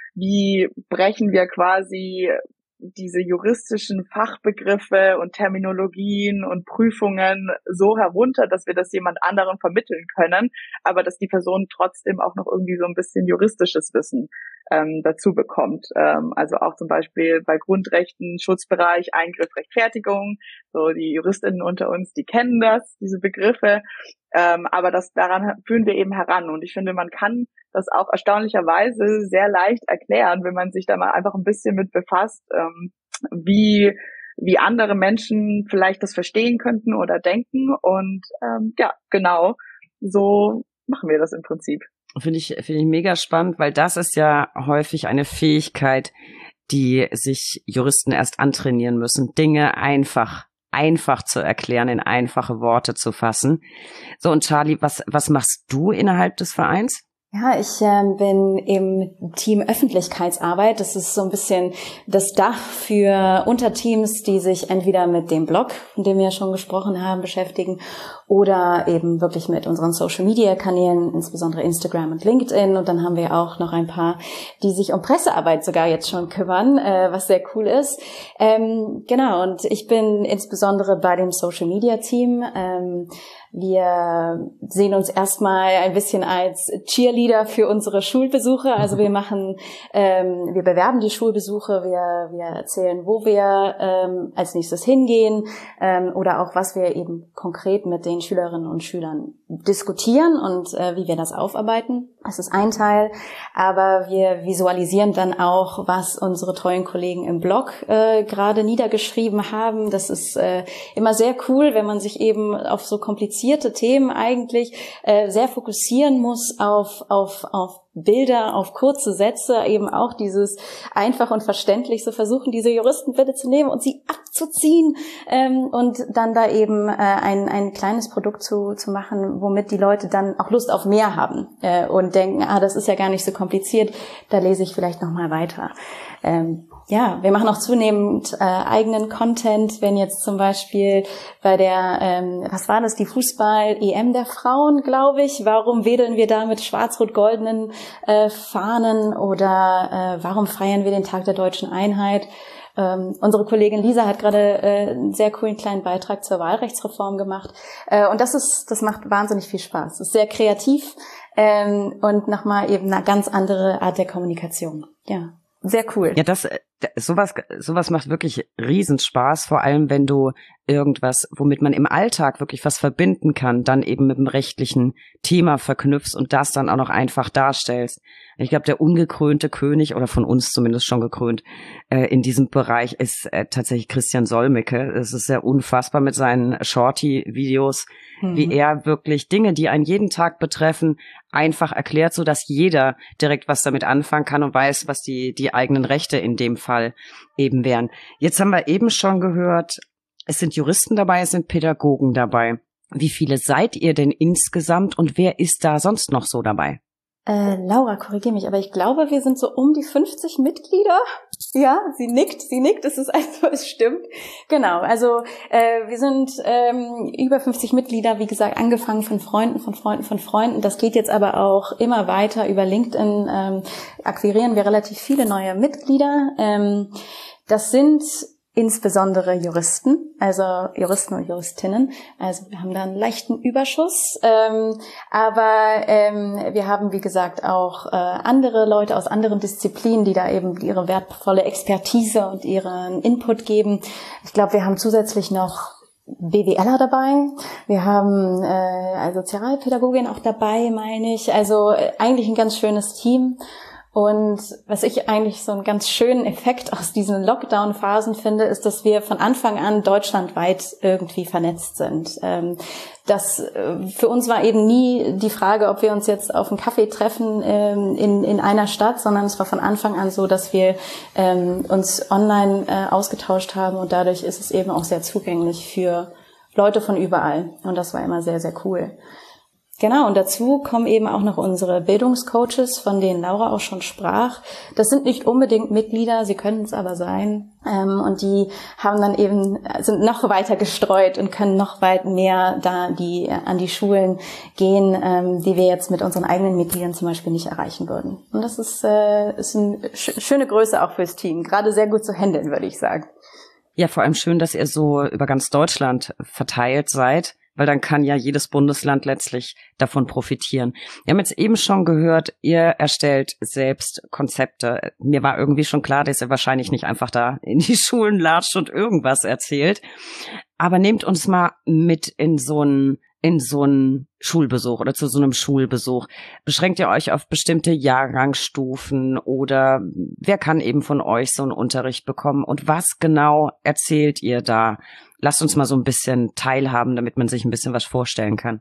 wie brechen wir quasi diese juristischen Fachbegriffe und Terminologien und Prüfungen so herunter, dass wir das jemand anderem vermitteln können, aber dass die Person trotzdem auch noch irgendwie so ein bisschen juristisches Wissen ähm, dazu bekommt. Ähm, also auch zum Beispiel bei Grundrechten, Schutzbereich, Eingriff, Rechtfertigung. So die JuristInnen unter uns, die kennen das, diese Begriffe. Ähm, aber das daran führen wir eben heran. Und ich finde, man kann das auch erstaunlicherweise sehr leicht erklären, wenn man sich da mal einfach ein bisschen mit befasst, ähm, wie wie andere Menschen vielleicht das verstehen könnten oder denken. Und ähm, ja, genau, so machen wir das im Prinzip. Finde ich, finde ich mega spannend, weil das ist ja häufig eine Fähigkeit, die sich Juristen erst antrainieren müssen, Dinge einfach einfach zu erklären, in einfache Worte zu fassen. So, und Charlie, was, was machst du innerhalb des Vereins? Ja, ich äh, bin im Team Öffentlichkeitsarbeit. Das ist so ein bisschen das Dach für Unterteams, die sich entweder mit dem Blog, von dem wir ja schon gesprochen haben, beschäftigen oder eben wirklich mit unseren Social-Media-Kanälen, insbesondere Instagram und LinkedIn. Und dann haben wir auch noch ein paar, die sich um Pressearbeit sogar jetzt schon kümmern, äh, was sehr cool ist. Ähm, genau, und ich bin insbesondere bei dem Social-Media-Team. Ähm, Wir sehen uns erstmal ein bisschen als Cheerleader für unsere Schulbesuche. Also wir machen, ähm, wir bewerben die Schulbesuche, wir, wir erzählen, wo wir ähm, als nächstes hingehen ähm, oder auch was wir eben konkret mit den Schülerinnen und Schülern diskutieren und äh, wie wir das aufarbeiten. Das ist ein Teil, aber wir visualisieren dann auch, was unsere treuen Kollegen im Blog äh, gerade niedergeschrieben haben. Das ist äh, immer sehr cool, wenn man sich eben auf so komplizierte Themen eigentlich äh, sehr fokussieren muss auf auf auf Bilder, auf kurze Sätze, eben auch dieses einfach und verständlich, so versuchen diese Juristen bitte zu nehmen und sie abzuziehen ähm, und dann da eben äh, ein ein kleines Produkt zu zu machen, womit die Leute dann auch Lust auf mehr haben äh, und denken, ah, das ist ja gar nicht so kompliziert, da lese ich vielleicht noch mal weiter. Ähm, ja, wir machen auch zunehmend äh, eigenen Content, wenn jetzt zum Beispiel bei der, ähm, was war das, die Fußball-E M der Frauen, glaube ich, warum wedeln wir da mit schwarz-rot-goldenen äh, Fahnen oder äh, warum feiern wir den Tag der deutschen Einheit? Ähm, unsere Kollegin Lisa hat gerade äh, einen sehr coolen kleinen Beitrag zur Wahlrechtsreform gemacht äh, und das ist, das macht wahnsinnig viel Spaß. Es ist sehr kreativ ähm, und nochmal eben eine ganz andere Art der Kommunikation. Ja. Sehr cool. Ja, das, sowas, sowas macht wirklich Riesenspaß, vor allem wenn du irgendwas, womit man im Alltag wirklich was verbinden kann, dann eben mit dem rechtlichen Thema verknüpfst und das dann auch noch einfach darstellst. Ich glaube, der ungekrönte König, oder von uns zumindest schon gekrönt, äh, in diesem Bereich ist äh, tatsächlich Christian Solmecke. Es ist sehr unfassbar mit seinen Shorty-Videos, mhm. wie er wirklich Dinge, die einen jeden Tag betreffen, einfach erklärt, so dass jeder direkt was damit anfangen kann und weiß, was die die eigenen Rechte in dem Fall eben wären. Jetzt haben wir eben schon gehört, es sind Juristen dabei, es sind Pädagogen dabei. Wie viele seid ihr denn insgesamt und wer ist da sonst noch so dabei? Äh, Laura, korrigiere mich, aber ich glaube, wir sind so um die fünfzig Mitglieder. Ja, sie nickt, sie nickt, es ist also, es stimmt. Genau, also äh, wir sind ähm, über fünfzig Mitglieder, wie gesagt, angefangen von Freunden, von Freunden, von Freunden. Das geht jetzt aber auch immer weiter. Über LinkedIn ähm, akquirieren wir relativ viele neue Mitglieder. Ähm, das sind insbesondere Juristen, also Juristen und Juristinnen. Also wir haben da einen leichten Überschuss. Ähm, aber ähm, wir haben, wie gesagt, auch äh, andere Leute aus anderen Disziplinen, die da eben ihre wertvolle Expertise und ihren Input geben. Ich glaube, wir haben zusätzlich noch BWLer dabei. Wir haben äh, also Sozialpädagogin auch dabei, meine ich. Also äh, eigentlich ein ganz schönes Team. Und was ich eigentlich so einen ganz schönen Effekt aus diesen Lockdown-Phasen finde, ist, dass wir von Anfang an deutschlandweit irgendwie vernetzt sind. Das für uns war eben nie die Frage, ob wir uns jetzt auf einen Kaffee treffen in in einer Stadt, sondern es war von Anfang an so, dass wir uns online ausgetauscht haben und dadurch ist es eben auch sehr zugänglich für Leute von überall. Und das war immer sehr, sehr cool. Genau, und dazu kommen eben auch noch unsere Bildungscoaches, von denen Laura auch schon sprach. Das sind nicht unbedingt Mitglieder, sie können es aber sein. Ähm, und die haben dann eben, sind noch weiter gestreut und können noch weit mehr da die an die Schulen gehen, ähm, die wir jetzt mit unseren eigenen Mitgliedern zum Beispiel nicht erreichen würden. Und das ist, äh, ist eine sch- schöne Größe auch fürs Team. Gerade sehr gut zu handeln, würde ich sagen. Ja, vor allem schön, dass ihr so über ganz Deutschland verteilt seid, weil dann kann ja jedes Bundesland letztlich davon profitieren. Wir haben jetzt eben schon gehört, ihr erstellt selbst Konzepte. Mir war irgendwie schon klar, dass ihr wahrscheinlich nicht einfach da in die Schulen latscht und irgendwas erzählt. Aber nehmt uns mal mit in so einen in so einen Schulbesuch oder zu so einem Schulbesuch. Beschränkt ihr euch auf bestimmte Jahrgangsstufen oder wer kann eben von euch so einen Unterricht bekommen und was genau erzählt ihr da? Lasst uns mal so ein bisschen teilhaben, damit man sich ein bisschen was vorstellen kann.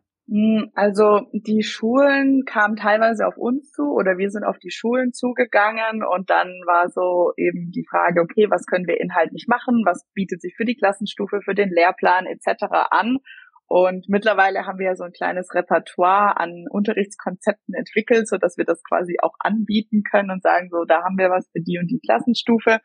Also die Schulen kamen teilweise auf uns zu oder wir sind auf die Schulen zugegangen und dann war so eben die Frage, okay, was können wir inhaltlich machen, was bietet sich für die Klassenstufe, für den Lehrplan et cetera an. Und mittlerweile haben wir ja so ein kleines Repertoire an Unterrichtskonzepten entwickelt, so dass wir das quasi auch anbieten können und sagen so, da haben wir was für die und die Klassenstufe.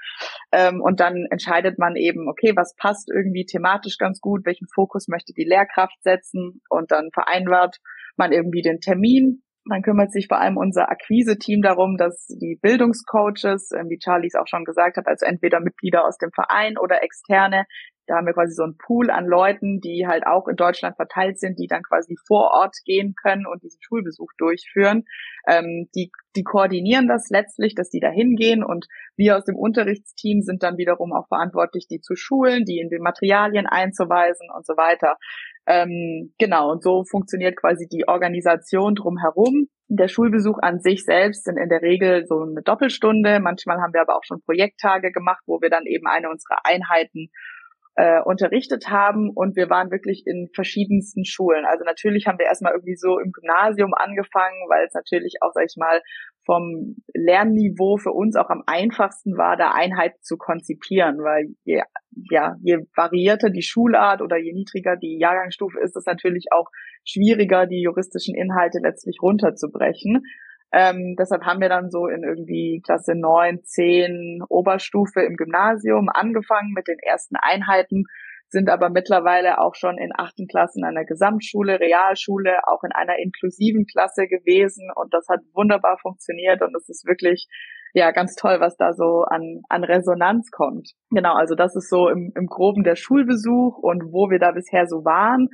Und dann entscheidet man eben, okay, was passt irgendwie thematisch ganz gut, welchen Fokus möchte die Lehrkraft setzen und dann vereinbart man irgendwie den Termin. Dann kümmert sich vor allem unser Akquise-Team darum, dass die Bildungscoaches, wie Charlie es auch schon gesagt hat, also entweder Mitglieder aus dem Verein oder Externe, da haben wir quasi so einen Pool an Leuten, die halt auch in Deutschland verteilt sind, die dann quasi vor Ort gehen können und diesen Schulbesuch durchführen. Ähm, die, die koordinieren das letztlich, dass die da hingehen und wir aus dem Unterrichtsteam sind dann wiederum auch verantwortlich, die zu schulen, die in den Materialien einzuweisen und so weiter. Ähm, genau, und so funktioniert quasi die Organisation drumherum. Der Schulbesuch an sich selbst sind in der Regel so eine Doppelstunde. Manchmal haben wir aber auch schon Projekttage gemacht, wo wir dann eben eine unserer Einheiten äh, unterrichtet haben. Und wir waren wirklich in verschiedensten Schulen. Also natürlich haben wir erstmal irgendwie so im Gymnasium angefangen, weil es natürlich auch, sag ich mal, vom Lernniveau für uns auch am einfachsten war, da Einheiten zu konzipieren, weil je, ja, je variierter die Schulart oder je niedriger die Jahrgangsstufe ist, es natürlich auch schwieriger, die juristischen Inhalte letztlich runterzubrechen. Ähm, deshalb haben wir dann so in irgendwie Klasse neun, zehn Oberstufe im Gymnasium angefangen mit den ersten Einheiten, sind aber mittlerweile auch schon in achten Klassen einer Gesamtschule, Realschule, auch in einer inklusiven Klasse gewesen und das hat wunderbar funktioniert und es ist wirklich ja ganz toll, was da so an an Resonanz kommt. Genau, also das ist so im, im Groben der Schulbesuch und wo wir da bisher so waren.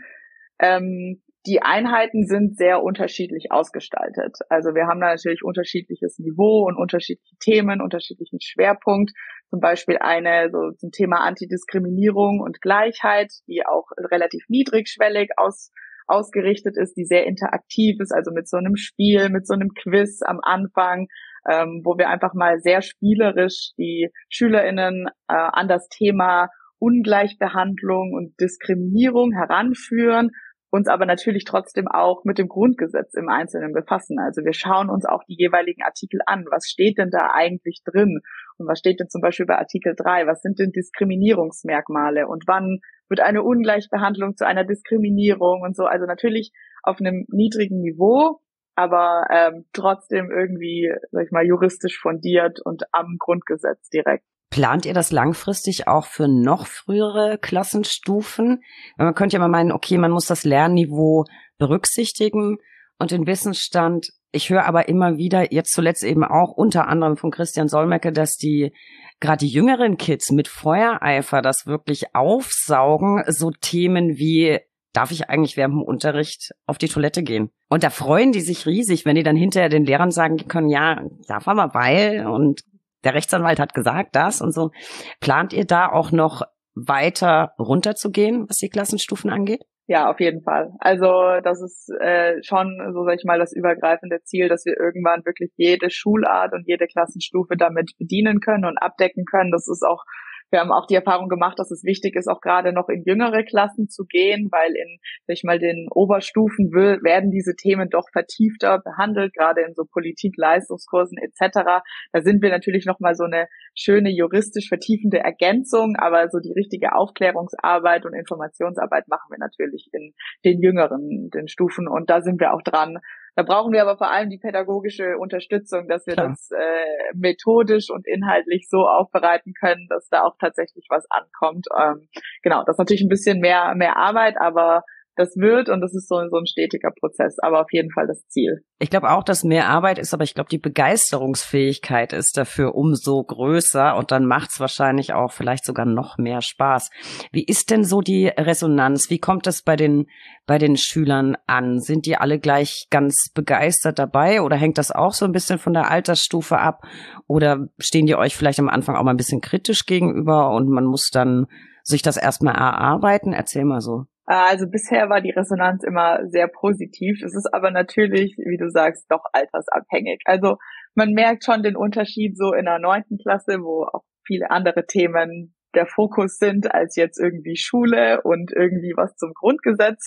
Ähm, die Einheiten sind sehr unterschiedlich ausgestaltet. Also wir haben da natürlich unterschiedliches Niveau und unterschiedliche Themen, unterschiedlichen Schwerpunkt. Zum Beispiel eine so zum Thema Antidiskriminierung und Gleichheit, die auch relativ niedrigschwellig aus, ausgerichtet ist, die sehr interaktiv ist, also mit so einem Spiel, mit so einem Quiz am Anfang, ähm, wo wir einfach mal sehr spielerisch die SchülerInnen äh, an das Thema Ungleichbehandlung und Diskriminierung heranführen, uns aber natürlich trotzdem auch mit dem Grundgesetz im Einzelnen befassen. Also wir schauen uns auch die jeweiligen Artikel an. Was steht denn da eigentlich drin? Und was steht denn zum Beispiel bei Artikel drei? Was sind denn Diskriminierungsmerkmale? Und wann wird eine Ungleichbehandlung zu einer Diskriminierung und so? Also natürlich auf einem niedrigen Niveau, aber ähm, trotzdem irgendwie, sag ich mal, juristisch fundiert und am Grundgesetz direkt. Plant ihr das langfristig auch für noch frühere Klassenstufen? Weil man könnte ja mal meinen, okay, man muss das Lernniveau berücksichtigen und den Wissensstand. Ich höre aber immer wieder, jetzt zuletzt eben auch unter anderem von Christian Solmecke, dass die gerade die jüngeren Kids mit Feuereifer das wirklich aufsaugen, so Themen wie, darf ich eigentlich während dem Unterricht auf die Toilette gehen? Und da freuen die sich riesig, wenn die dann hinterher den Lehrern sagen können, ja, darf aber weil und der Rechtsanwalt hat gesagt das und so. Plant ihr da auch noch weiter runterzugehen, was die Klassenstufen angeht? Ja, auf jeden Fall. Also das ist äh, schon, so sag ich mal, das übergreifende Ziel, dass wir irgendwann wirklich jede Schulart und jede Klassenstufe damit bedienen können und abdecken können. Das ist auch, wir haben auch die Erfahrung gemacht, dass es wichtig ist, auch gerade noch in jüngere Klassen zu gehen, weil in, sag ich mal, den Oberstufen will, werden diese Themen doch vertiefter behandelt, gerade in so Politik, Leistungskursen et cetera. Da sind wir natürlich noch mal so eine schöne juristisch vertiefende Ergänzung, aber so die richtige Aufklärungsarbeit und Informationsarbeit machen wir natürlich in den jüngeren den Stufen und da sind wir auch dran. Da brauchen wir aber vor allem die pädagogische Unterstützung, dass wir Klar. das äh, methodisch und inhaltlich so aufbereiten können, dass da auch tatsächlich was ankommt. Ähm, genau, das ist natürlich ein bisschen mehr mehr Arbeit, aber das wird und das ist so, so ein stetiger Prozess, aber auf jeden Fall das Ziel. Ich glaube auch, dass mehr Arbeit ist, aber ich glaube, die Begeisterungsfähigkeit ist dafür umso größer und dann macht es wahrscheinlich auch vielleicht sogar noch mehr Spaß. Wie ist denn so die Resonanz? Wie kommt es bei den bei den Schülern an? Sind die alle gleich ganz begeistert dabei oder hängt das auch so ein bisschen von der Altersstufe ab? Oder stehen die euch vielleicht am Anfang auch mal ein bisschen kritisch gegenüber und man muss dann sich das erstmal erarbeiten? Erzähl mal so. Also bisher war die Resonanz immer sehr positiv. Es ist aber natürlich, wie du sagst, doch altersabhängig. Also man merkt schon den Unterschied so in der neunten Klasse, wo auch viele andere Themen der Fokus sind als jetzt irgendwie Schule und irgendwie was zum Grundgesetz.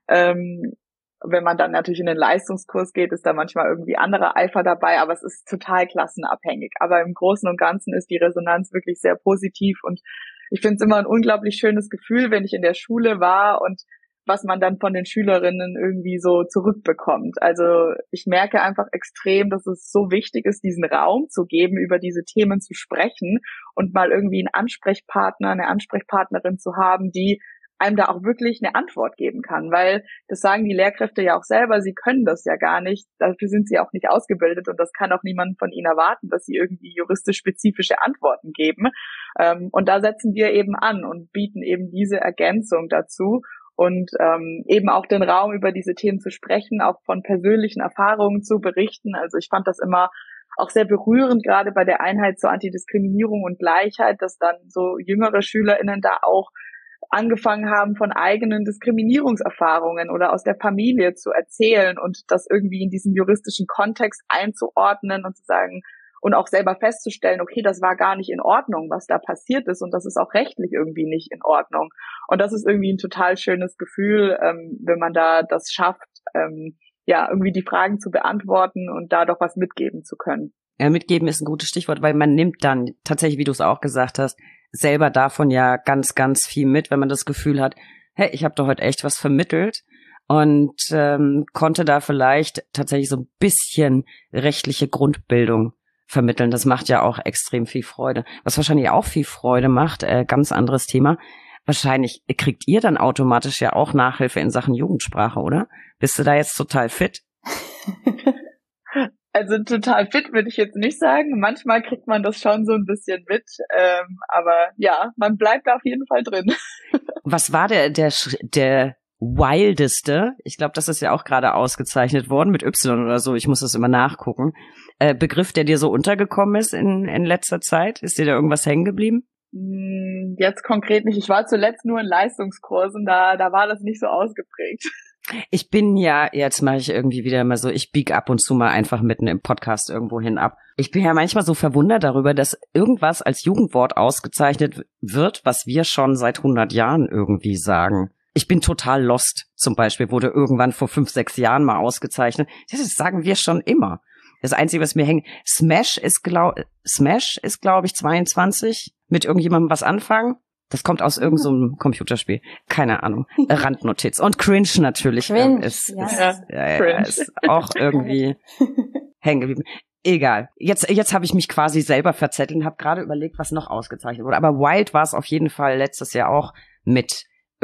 Ähm, wenn man dann natürlich in den Leistungskurs geht, ist da manchmal irgendwie anderer Eifer dabei, aber es ist total klassenabhängig. Aber im Großen und Ganzen ist die Resonanz wirklich sehr positiv und ich finde es immer ein unglaublich schönes Gefühl, wenn ich in der Schule war und was man dann von den Schülerinnen irgendwie so zurückbekommt. Also ich merke einfach extrem, dass es so wichtig ist, diesen Raum zu geben, über diese Themen zu sprechen und mal irgendwie einen Ansprechpartner, eine Ansprechpartnerin zu haben, die einem da auch wirklich eine Antwort geben kann, weil das sagen die Lehrkräfte ja auch selber, sie können das ja gar nicht, dafür sind sie auch nicht ausgebildet und das kann auch niemand von ihnen erwarten, dass sie irgendwie juristisch spezifische Antworten geben. Und da setzen wir eben an und bieten eben diese Ergänzung dazu und ähm, eben auch den Raum, über diese Themen zu sprechen, auch von persönlichen Erfahrungen zu berichten. Also ich fand das immer auch sehr berührend, gerade bei der Einheit zur Antidiskriminierung und Gleichheit, dass dann so jüngere SchülerInnen da auch angefangen haben, von eigenen Diskriminierungserfahrungen oder aus der Familie zu erzählen und das irgendwie in diesen juristischen Kontext einzuordnen und zu sagen und auch selber festzustellen, okay, das war gar nicht in Ordnung, was da passiert ist und das ist auch rechtlich irgendwie nicht in Ordnung. Und das ist irgendwie ein total schönes Gefühl, ähm, wenn man da das schafft, ähm, ja, irgendwie die Fragen zu beantworten und da doch was mitgeben zu können. Ja, mitgeben ist ein gutes Stichwort, weil man nimmt dann tatsächlich, wie du es auch gesagt hast, selber davon ja ganz, ganz viel mit, wenn man das Gefühl hat, hey, ich habe doch heute echt was vermittelt und ähm, konnte da vielleicht tatsächlich so ein bisschen rechtliche Grundbildung vermitteln. Das macht ja auch extrem viel Freude. Was wahrscheinlich auch viel Freude macht, äh, ganz anderes Thema, wahrscheinlich kriegt ihr dann automatisch ja auch Nachhilfe in Sachen Jugendsprache, oder? Bist du da jetzt total fit? Also total fit würde ich jetzt nicht sagen. Manchmal kriegt man das schon so ein bisschen mit. Ähm, aber ja, man bleibt da auf jeden Fall drin. Was war der, der, der wildeste, ich glaube, das ist ja auch gerade ausgezeichnet worden, mit Y oder so, ich muss das immer nachgucken, äh, Begriff, der dir so untergekommen ist in, in letzter Zeit? Ist dir da irgendwas hängen geblieben? Jetzt konkret nicht. Ich war zuletzt nur in Leistungskursen, da, da war das nicht so ausgeprägt. Ich bin ja, jetzt mache ich irgendwie wieder mal so, ich bieg ab und zu mal einfach mitten im Podcast irgendwo hin ab. Ich bin ja manchmal so verwundert darüber, dass irgendwas als Jugendwort ausgezeichnet wird, was wir schon seit hundert Jahren irgendwie sagen. Ich bin total lost, zum Beispiel, wurde irgendwann vor fünf, sechs Jahren mal ausgezeichnet. Das sagen wir schon immer. Das Einzige, was mir hängt, Smash ist, glaub, Smash ist, glaube ich, zweiundzwanzig. Mit irgendjemandem was anfangen. Das kommt aus irgendeinem so Computerspiel. Keine Ahnung. Randnotiz. Und Cringe natürlich. Cringe, ist, ja. Ist, Ja, ja, ja, Cringe. ist auch irgendwie hängen geblieben. Egal. Jetzt, jetzt habe ich mich quasi selber verzettelt und habe gerade überlegt, was noch ausgezeichnet wurde. Aber Wild war es auf jeden Fall letztes Jahr auch mit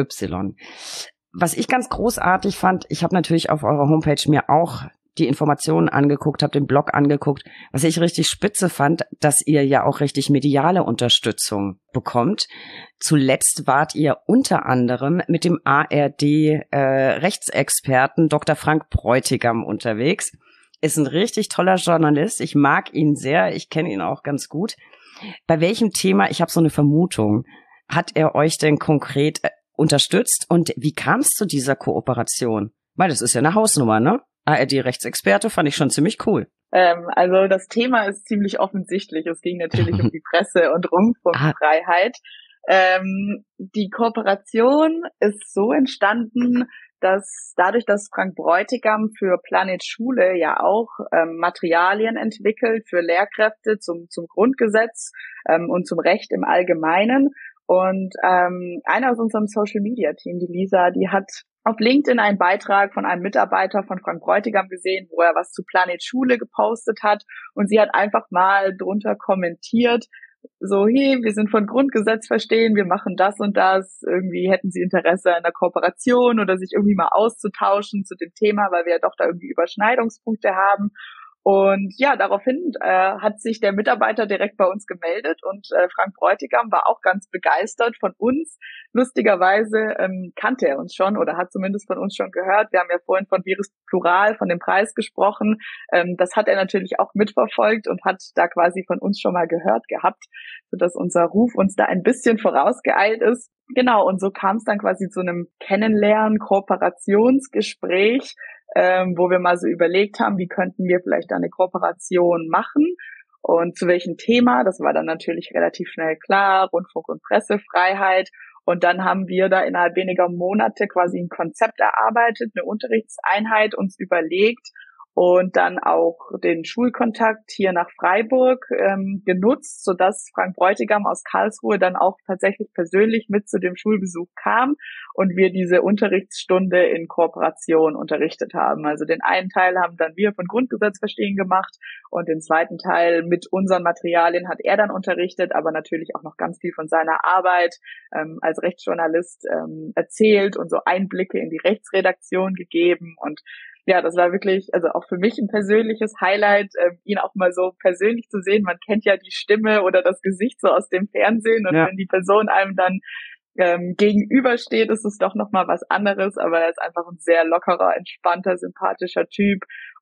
Y. Was ich ganz großartig fand, ich habe natürlich auf eurer Homepage mir auch die Informationen angeguckt, habe den Blog angeguckt. Was ich richtig spitze fand, dass ihr ja auch richtig mediale Unterstützung bekommt. Zuletzt wart ihr unter anderem mit dem A R D-Rechtsexperten äh, Doktor Frank Bräutigam unterwegs. Ist ein richtig toller Journalist. Ich mag ihn sehr. Ich kenne ihn auch ganz gut. Bei welchem Thema, ich habe so eine Vermutung, hat er euch denn konkret äh, unterstützt? Und wie kam es zu dieser Kooperation? Weil das ist ja eine Hausnummer, ne? A R D-Rechtsexperte fand ich schon ziemlich cool. Ähm, also das Thema ist ziemlich offensichtlich. Es ging natürlich um die Presse- und Rundfunkfreiheit. Ah. Ähm, die Kooperation ist so entstanden, dass dadurch, dass Frank Bräutigam für Planet Schule ja auch ähm, Materialien entwickelt für Lehrkräfte zum, zum Grundgesetz ähm, und zum Recht im Allgemeinen. Und ähm, einer aus unserem Social-Media-Team, die Lisa, die hat auf LinkedIn einen Beitrag von einem Mitarbeiter von Frank Bräutigam gesehen, wo er was zu Planet Schule gepostet hat. Und sie hat einfach mal drunter kommentiert, so, hey, wir sind von Grundgesetz verstehen, wir machen das und das. Irgendwie hätten sie Interesse an einer Kooperation oder sich irgendwie mal auszutauschen zu dem Thema, weil wir ja doch da irgendwie Überschneidungspunkte haben. Und ja, daraufhin äh, hat sich der Mitarbeiter direkt bei uns gemeldet und äh, Frank Bräutigam war auch ganz begeistert von uns. Lustigerweise ähm, kannte er uns schon oder hat zumindest von uns schon gehört. Wir haben ja vorhin von Virus Plural, von dem Preis gesprochen. Ähm, das hat er natürlich auch mitverfolgt und hat da quasi von uns schon mal gehört gehabt, sodass unser Ruf uns da ein bisschen vorausgeeilt ist. Genau, und so kam es dann quasi zu einem Kennenlernen, Kooperationsgespräch, Ähm, wo wir mal so überlegt haben, wie könnten wir vielleicht da eine Kooperation machen und zu welchem Thema. Das war dann natürlich relativ schnell klar, Rundfunk- und Pressefreiheit. Und dann haben wir da innerhalb weniger Monate quasi ein Konzept erarbeitet, eine Unterrichtseinheit uns überlegt und dann auch den Schulkontakt hier nach Freiburg ähm, genutzt, sodass Frank Bräutigam aus Karlsruhe dann auch tatsächlich persönlich mit zu dem Schulbesuch kam und wir diese Unterrichtsstunde in Kooperation unterrichtet haben. Also den einen Teil haben dann wir von Grundgesetz verstehen gemacht und den zweiten Teil mit unseren Materialien hat er dann unterrichtet, aber natürlich auch noch ganz viel von seiner Arbeit ähm, als Rechtsjournalist ähm, erzählt und so Einblicke in die Rechtsredaktion gegeben. Und ja, das war wirklich, also auch für mich ein persönliches Highlight, äh, ihn auch mal so persönlich zu sehen. Man kennt ja die Stimme oder das Gesicht so aus dem Fernsehen und ja. Wenn die Person einem dann ähm, gegenübersteht, ist es doch nochmal was anderes, aber er ist einfach ein sehr lockerer, entspannter, sympathischer Typ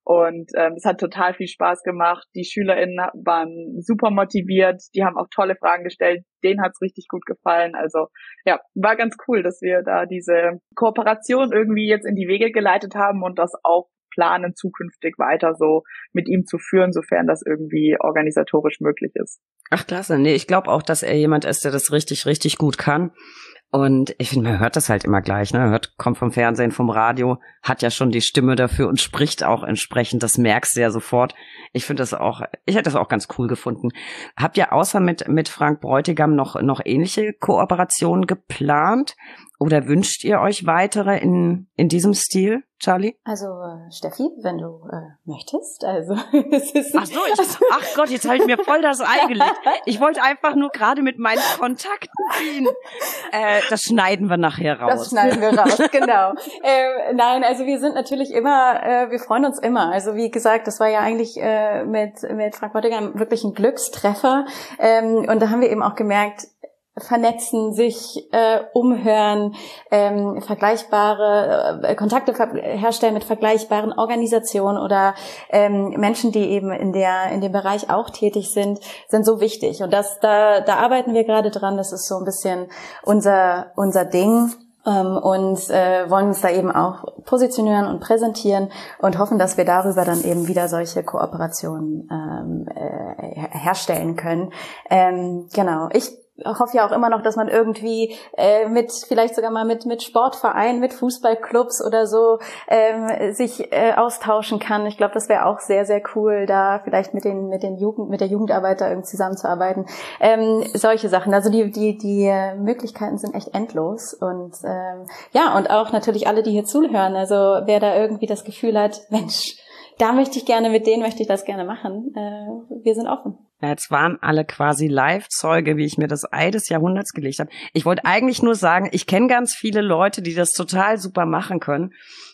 Und ähm, es hat total viel Spaß gemacht. Die SchülerInnen waren super motiviert, die haben auch tolle Fragen gestellt, denen hat's richtig gut gefallen. Also ja, war ganz cool, dass wir da diese Kooperation irgendwie jetzt in die Wege geleitet haben und das auch planen, zukünftig weiter so mit ihm zu führen, sofern das irgendwie organisatorisch möglich ist. Ach klasse, nee, ich glaube auch, dass er jemand ist, der das richtig, richtig gut kann. Und ich finde, man hört das halt immer gleich, ne? Hört, kommt vom Fernsehen, vom Radio, hat ja schon die Stimme dafür und spricht auch entsprechend. Das merkst du ja sofort. Ich finde das auch, ich hätte das auch ganz cool gefunden. Habt ihr außer mit, mit Frank Bräutigam noch, noch ähnliche Kooperationen geplant? Oder wünscht ihr euch weitere in, in diesem Stil, Charlie? Also, äh, Steffi, wenn du äh, möchtest, also es ist... Ach so, ich, ach Gott, jetzt habe ich mir voll das Ei gelegt. Ich wollte einfach nur gerade mit meinen Kontakten ziehen. Äh, das schneiden wir nachher raus. Das schneiden wir raus, genau. äh, nein, also wir sind natürlich immer, äh, wir freuen uns immer. Also wie gesagt, das war ja eigentlich äh, mit, mit Frank Bräutigam wirklich ein Glückstreffer. Ähm, und da haben wir eben auch gemerkt, vernetzen, sich äh, umhören, ähm, vergleichbare äh, Kontakte ver- herstellen mit vergleichbaren Organisationen oder ähm, Menschen, die eben in der in dem Bereich auch tätig sind, sind so wichtig. Und das da da arbeiten wir gerade dran. Das ist so ein bisschen unser unser Ding. Ähm, und äh, wollen uns da eben auch positionieren und präsentieren und hoffen, dass wir darüber dann eben wieder solche Kooperationen ähm, äh, herstellen können. Ähm, genau. Ich hoffe ja auch immer noch, dass man irgendwie äh, mit, vielleicht sogar mal mit mit Sportvereinen, mit Fußballclubs oder so ähm, sich äh, austauschen kann. Ich glaube, das wäre auch sehr, sehr cool, da vielleicht mit den mit den Jugend, mit der Jugendarbeit da irgendwie zusammenzuarbeiten. Ähm, solche Sachen. Also die die die Möglichkeiten sind echt endlos und ähm, ja, und auch natürlich alle, die hier zuhören. Also wer da irgendwie das Gefühl hat, Mensch, da möchte ich gerne, mit denen möchte ich das gerne machen. Äh, wir sind offen. Ja, jetzt waren alle quasi Live-Zeuge, wie ich mir das Ei des Jahrhunderts gelegt habe. Ich wollte eigentlich nur sagen, ich kenne ganz viele Leute, die das total super machen können.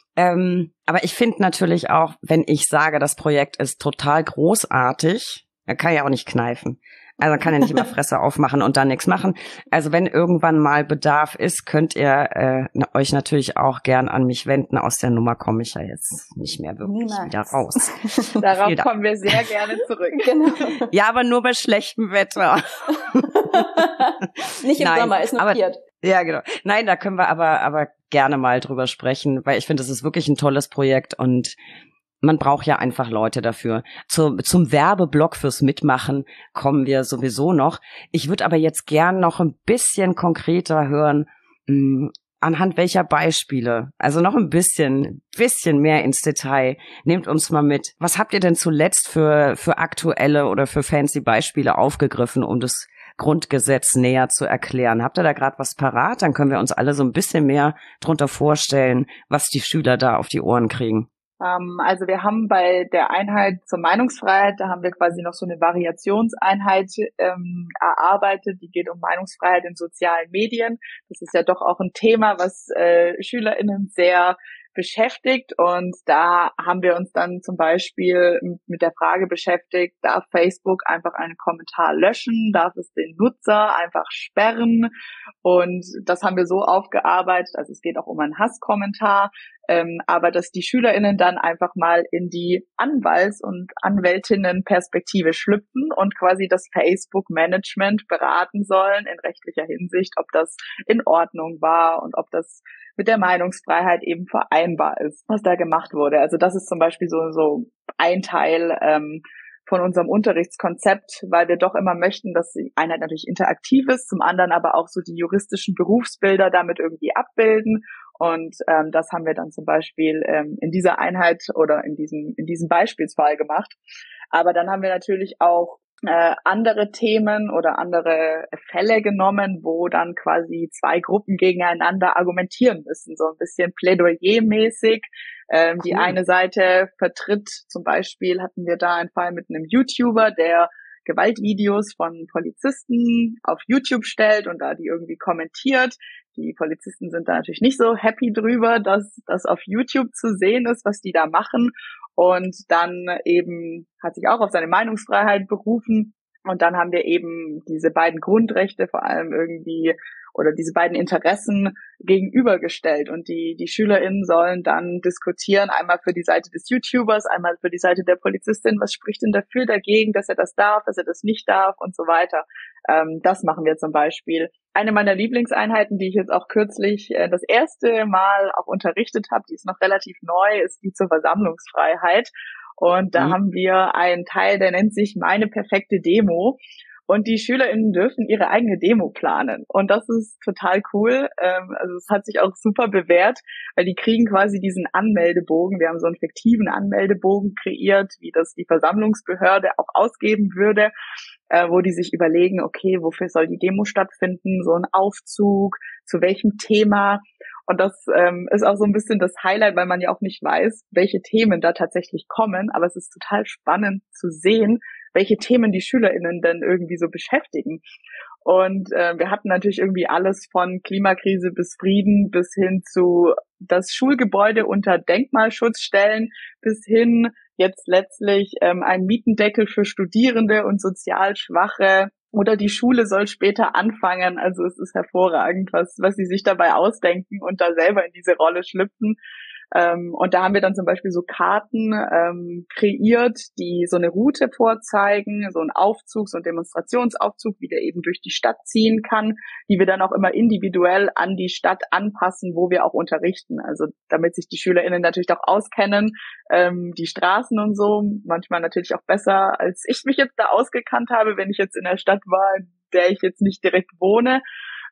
Ähm, aber ich finde natürlich auch, wenn ich sage, das Projekt ist total großartig, dann kann ich auch nicht kneifen. Also man kann ja nicht immer Fresse aufmachen und dann nichts machen. Also wenn irgendwann mal Bedarf ist, könnt ihr äh, euch natürlich auch gern an mich wenden. Aus der Nummer komme ich ja jetzt nicht mehr wirklich Niemals. wieder raus. Darauf kommen wir sehr gerne zurück. Genau. Ja, aber nur bei schlechtem Wetter. Nicht im Nein, Sommer, ist notiert. Aber, ja, genau. Nein, da können wir aber aber gerne mal drüber sprechen, weil ich finde, es ist wirklich ein tolles Projekt und man braucht ja einfach Leute dafür. Zu, zum Werbeblock fürs Mitmachen kommen wir sowieso noch. Ich würde aber jetzt gern noch ein bisschen konkreter hören, mh, anhand welcher Beispiele. Also noch ein bisschen, bisschen mehr ins Detail. Nehmt uns mal mit. Was habt ihr denn zuletzt für, für aktuelle oder für fancy Beispiele aufgegriffen, um das Grundgesetz näher zu erklären? Habt ihr da gerade was parat? Dann können wir uns alle so ein bisschen mehr drunter vorstellen, was die Schüler da auf die Ohren kriegen. Also wir haben bei der Einheit zur Meinungsfreiheit, da haben wir quasi noch so eine Variationseinheit ähm, erarbeitet, die geht um Meinungsfreiheit in sozialen Medien. Das ist ja doch auch ein Thema, was äh, SchülerInnen sehr beschäftigt und da haben wir uns dann zum Beispiel mit der Frage beschäftigt, darf Facebook einfach einen Kommentar löschen, darf es den Nutzer einfach sperren und das haben wir so aufgearbeitet, also es geht auch um einen Hasskommentar, ähm, aber dass die SchülerInnen dann einfach mal in die Anwalts- und Anwältinnenperspektive schlüpfen und quasi das Facebook-Management beraten sollen in rechtlicher Hinsicht, ob das in Ordnung war und ob das mit der Meinungsfreiheit eben vereinbar ist, was da gemacht wurde. Also das ist zum Beispiel so so ein Teil ähm, von unserem Unterrichtskonzept, weil wir doch immer möchten, dass die Einheit natürlich interaktiv ist, zum anderen aber auch so die juristischen Berufsbilder damit irgendwie abbilden. Und ähm, das haben wir dann zum Beispiel ähm, in dieser Einheit oder in diesem in diesem Beispielsfall gemacht. Aber dann haben wir natürlich auch äh, andere Themen oder andere Fälle genommen, wo dann quasi zwei Gruppen gegeneinander argumentieren müssen, so ein bisschen Plädoyer-mäßig. Ähm, cool. Die eine Seite vertritt, zum Beispiel hatten wir da einen Fall mit einem YouTuber, der Gewaltvideos von Polizisten auf YouTube stellt und da die irgendwie kommentiert. Die Polizisten sind da natürlich nicht so happy drüber, dass das auf YouTube zu sehen ist, was die da machen. Und dann eben hat sich auch auf seine Meinungsfreiheit berufen. Und dann haben wir eben diese beiden Grundrechte vor allem irgendwie oder diese beiden Interessen gegenübergestellt. Und die, die SchülerInnen sollen dann diskutieren, einmal für die Seite des YouTubers, einmal für die Seite der Polizistin, was spricht denn dafür, dagegen, dass er das darf, dass er das nicht darf und so weiter. Ähm, das machen wir zum Beispiel. Eine meiner Lieblingseinheiten, die ich jetzt auch kürzlich äh, das erste Mal auch unterrichtet habe, die ist noch relativ neu, ist die zur Versammlungsfreiheit. Und da mhm. haben wir einen Teil, der nennt sich Meine perfekte Demo. Und die SchülerInnen dürfen ihre eigene Demo planen. Und das ist total cool. Ähm, also es hat sich auch super bewährt, weil die kriegen quasi diesen Anmeldebogen. Wir haben so einen fiktiven Anmeldebogen kreiert, wie das die Versammlungsbehörde auch ausgeben würde, äh, wo die sich überlegen, okay, wofür soll die Demo stattfinden? So ein Aufzug, zu welchem Thema? Und das ähm, ist auch so ein bisschen das Highlight, weil man ja auch nicht weiß, welche Themen da tatsächlich kommen. Aber es ist total spannend zu sehen, welche Themen die SchülerInnen denn irgendwie so beschäftigen. Und äh, wir hatten natürlich irgendwie alles von Klimakrise bis Frieden bis hin zu das Schulgebäude unter Denkmalschutz stellen, bis hin jetzt letztlich ähm, ein Mietendeckel für Studierende und sozial Schwache. Oder die Schule soll später anfangen. Also es ist hervorragend, was was sie sich dabei ausdenken und da selber in diese Rolle schlüpfen. Ähm, und da haben wir dann zum Beispiel so Karten ähm, kreiert, die so eine Route vorzeigen, so einen Aufzug, so einen Demonstrationsaufzug, wie der eben durch die Stadt ziehen kann, die wir dann auch immer individuell an die Stadt anpassen, wo wir auch unterrichten. Also damit sich die SchülerInnen natürlich auch auskennen, ähm, die Straßen und so, manchmal natürlich auch besser, als ich mich jetzt da ausgekannt habe, wenn ich jetzt in der Stadt war, in der ich jetzt nicht direkt wohne.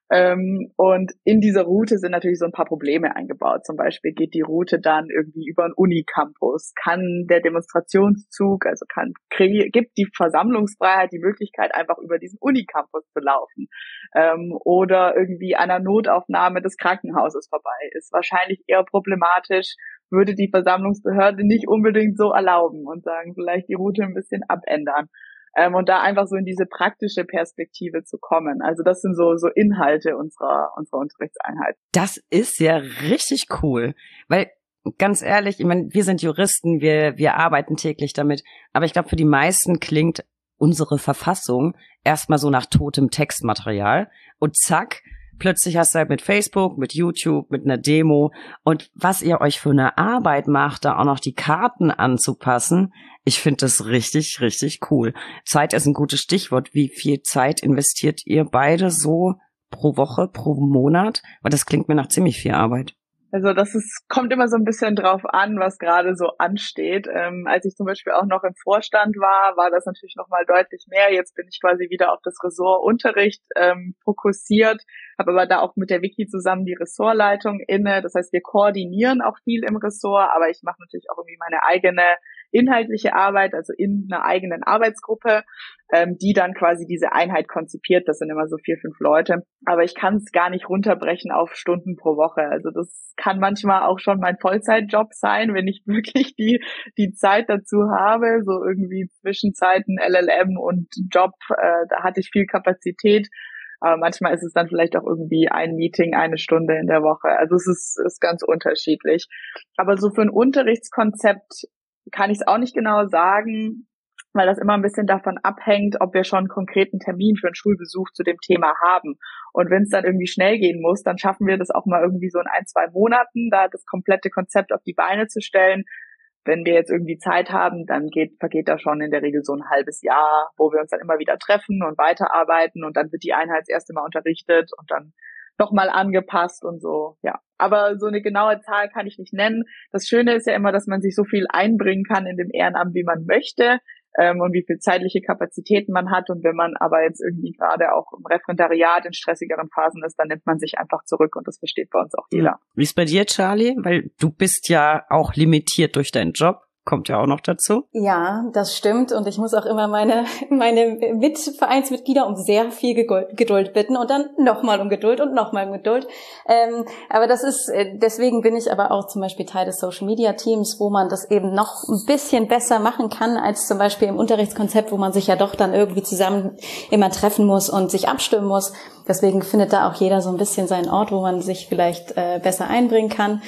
Ähm, und in dieser Route sind natürlich so ein paar Probleme eingebaut. Zum Beispiel geht die Route dann irgendwie über einen Unicampus. Kann der Demonstrationszug, also kann gibt die Versammlungsfreiheit die Möglichkeit, einfach über diesen Unicampus zu laufen. Ähm, oder irgendwie einer Notaufnahme des Krankenhauses vorbei. Ist wahrscheinlich eher problematisch, würde die Versammlungsbehörde nicht unbedingt so erlauben und sagen, vielleicht die Route ein bisschen abändern. Ähm, und da einfach so in diese praktische Perspektive zu kommen. Also das sind so so Inhalte unserer unserer Unterrichtseinheit. Das ist ja richtig cool, weil ganz ehrlich, ich meine, wir sind Juristen, wir wir arbeiten täglich damit, aber ich glaube, für die meisten klingt unsere Verfassung erstmal so nach totem Textmaterial und zack, plötzlich hast du halt mit Facebook, mit YouTube, mit einer Demo und was ihr euch für eine Arbeit macht, da auch noch die Karten anzupassen, ich finde das richtig, richtig cool. Zeit ist ein gutes Stichwort. Wie viel Zeit investiert ihr beide so pro Woche, pro Monat? Weil das klingt mir nach ziemlich viel Arbeit. Also das ist, kommt immer so ein bisschen drauf an, was gerade so ansteht. Ähm, als ich zum Beispiel auch noch im Vorstand war, war das natürlich noch mal deutlich mehr. Jetzt bin ich quasi wieder auf das Ressort Unterricht ähm, fokussiert, habe aber da auch mit der Vicky zusammen die Ressortleitung inne. Das heißt, wir koordinieren auch viel im Ressort, aber ich mache natürlich auch irgendwie meine eigene inhaltliche Arbeit, also in einer eigenen Arbeitsgruppe, ähm, die dann quasi diese Einheit konzipiert. Das sind immer so vier, fünf Leute. Aber ich kann es gar nicht runterbrechen auf Stunden pro Woche. Also das kann manchmal auch schon mein Vollzeitjob sein, wenn ich wirklich die die Zeit dazu habe. So irgendwie Zwischenzeiten L L M und Job, äh, da hatte ich viel Kapazität. Aber manchmal ist es dann vielleicht auch irgendwie ein Meeting, eine Stunde in der Woche. Also es ist, ist ganz unterschiedlich. Aber so für ein Unterrichtskonzept kann ich es auch nicht genau sagen, weil das immer ein bisschen davon abhängt, ob wir schon einen konkreten Termin für einen Schulbesuch zu dem Thema haben. Und wenn es dann irgendwie schnell gehen muss, dann schaffen wir das auch mal irgendwie so in ein, zwei Monaten, da das komplette Konzept auf die Beine zu stellen. Wenn wir jetzt irgendwie Zeit haben, dann geht, vergeht da schon in der Regel so ein halbes Jahr, wo wir uns dann immer wieder treffen und weiterarbeiten und dann wird die Einheit das erste Mal unterrichtet und dann nochmal angepasst und so, ja. Aber so eine genaue Zahl kann ich nicht nennen. Das Schöne ist ja immer, dass man sich so viel einbringen kann in dem Ehrenamt, wie man möchte, ähm, und wie viel zeitliche Kapazitäten man hat. Und wenn man aber jetzt irgendwie gerade auch im Referendariat in stressigeren Phasen ist, dann nimmt man sich einfach zurück und das versteht bei uns auch jeder. Wie ist bei dir, Charlie? Weil du bist ja auch limitiert durch deinen Job. Kommt ja auch noch dazu. Ja, das stimmt. Und ich muss auch immer meine meine Mitvereinsmitglieder um sehr viel Geduld bitten und dann nochmal um Geduld und nochmal um Geduld. Ähm, aber das ist, deswegen bin ich aber auch zum Beispiel Teil des Social Media Teams, wo man das eben noch ein bisschen besser machen kann als zum Beispiel im Unterrichtskonzept, wo man sich ja doch dann irgendwie zusammen immer treffen muss und sich abstimmen muss. Deswegen findet da auch jeder so ein bisschen seinen Ort, wo man sich vielleicht äh, besser einbringen kann.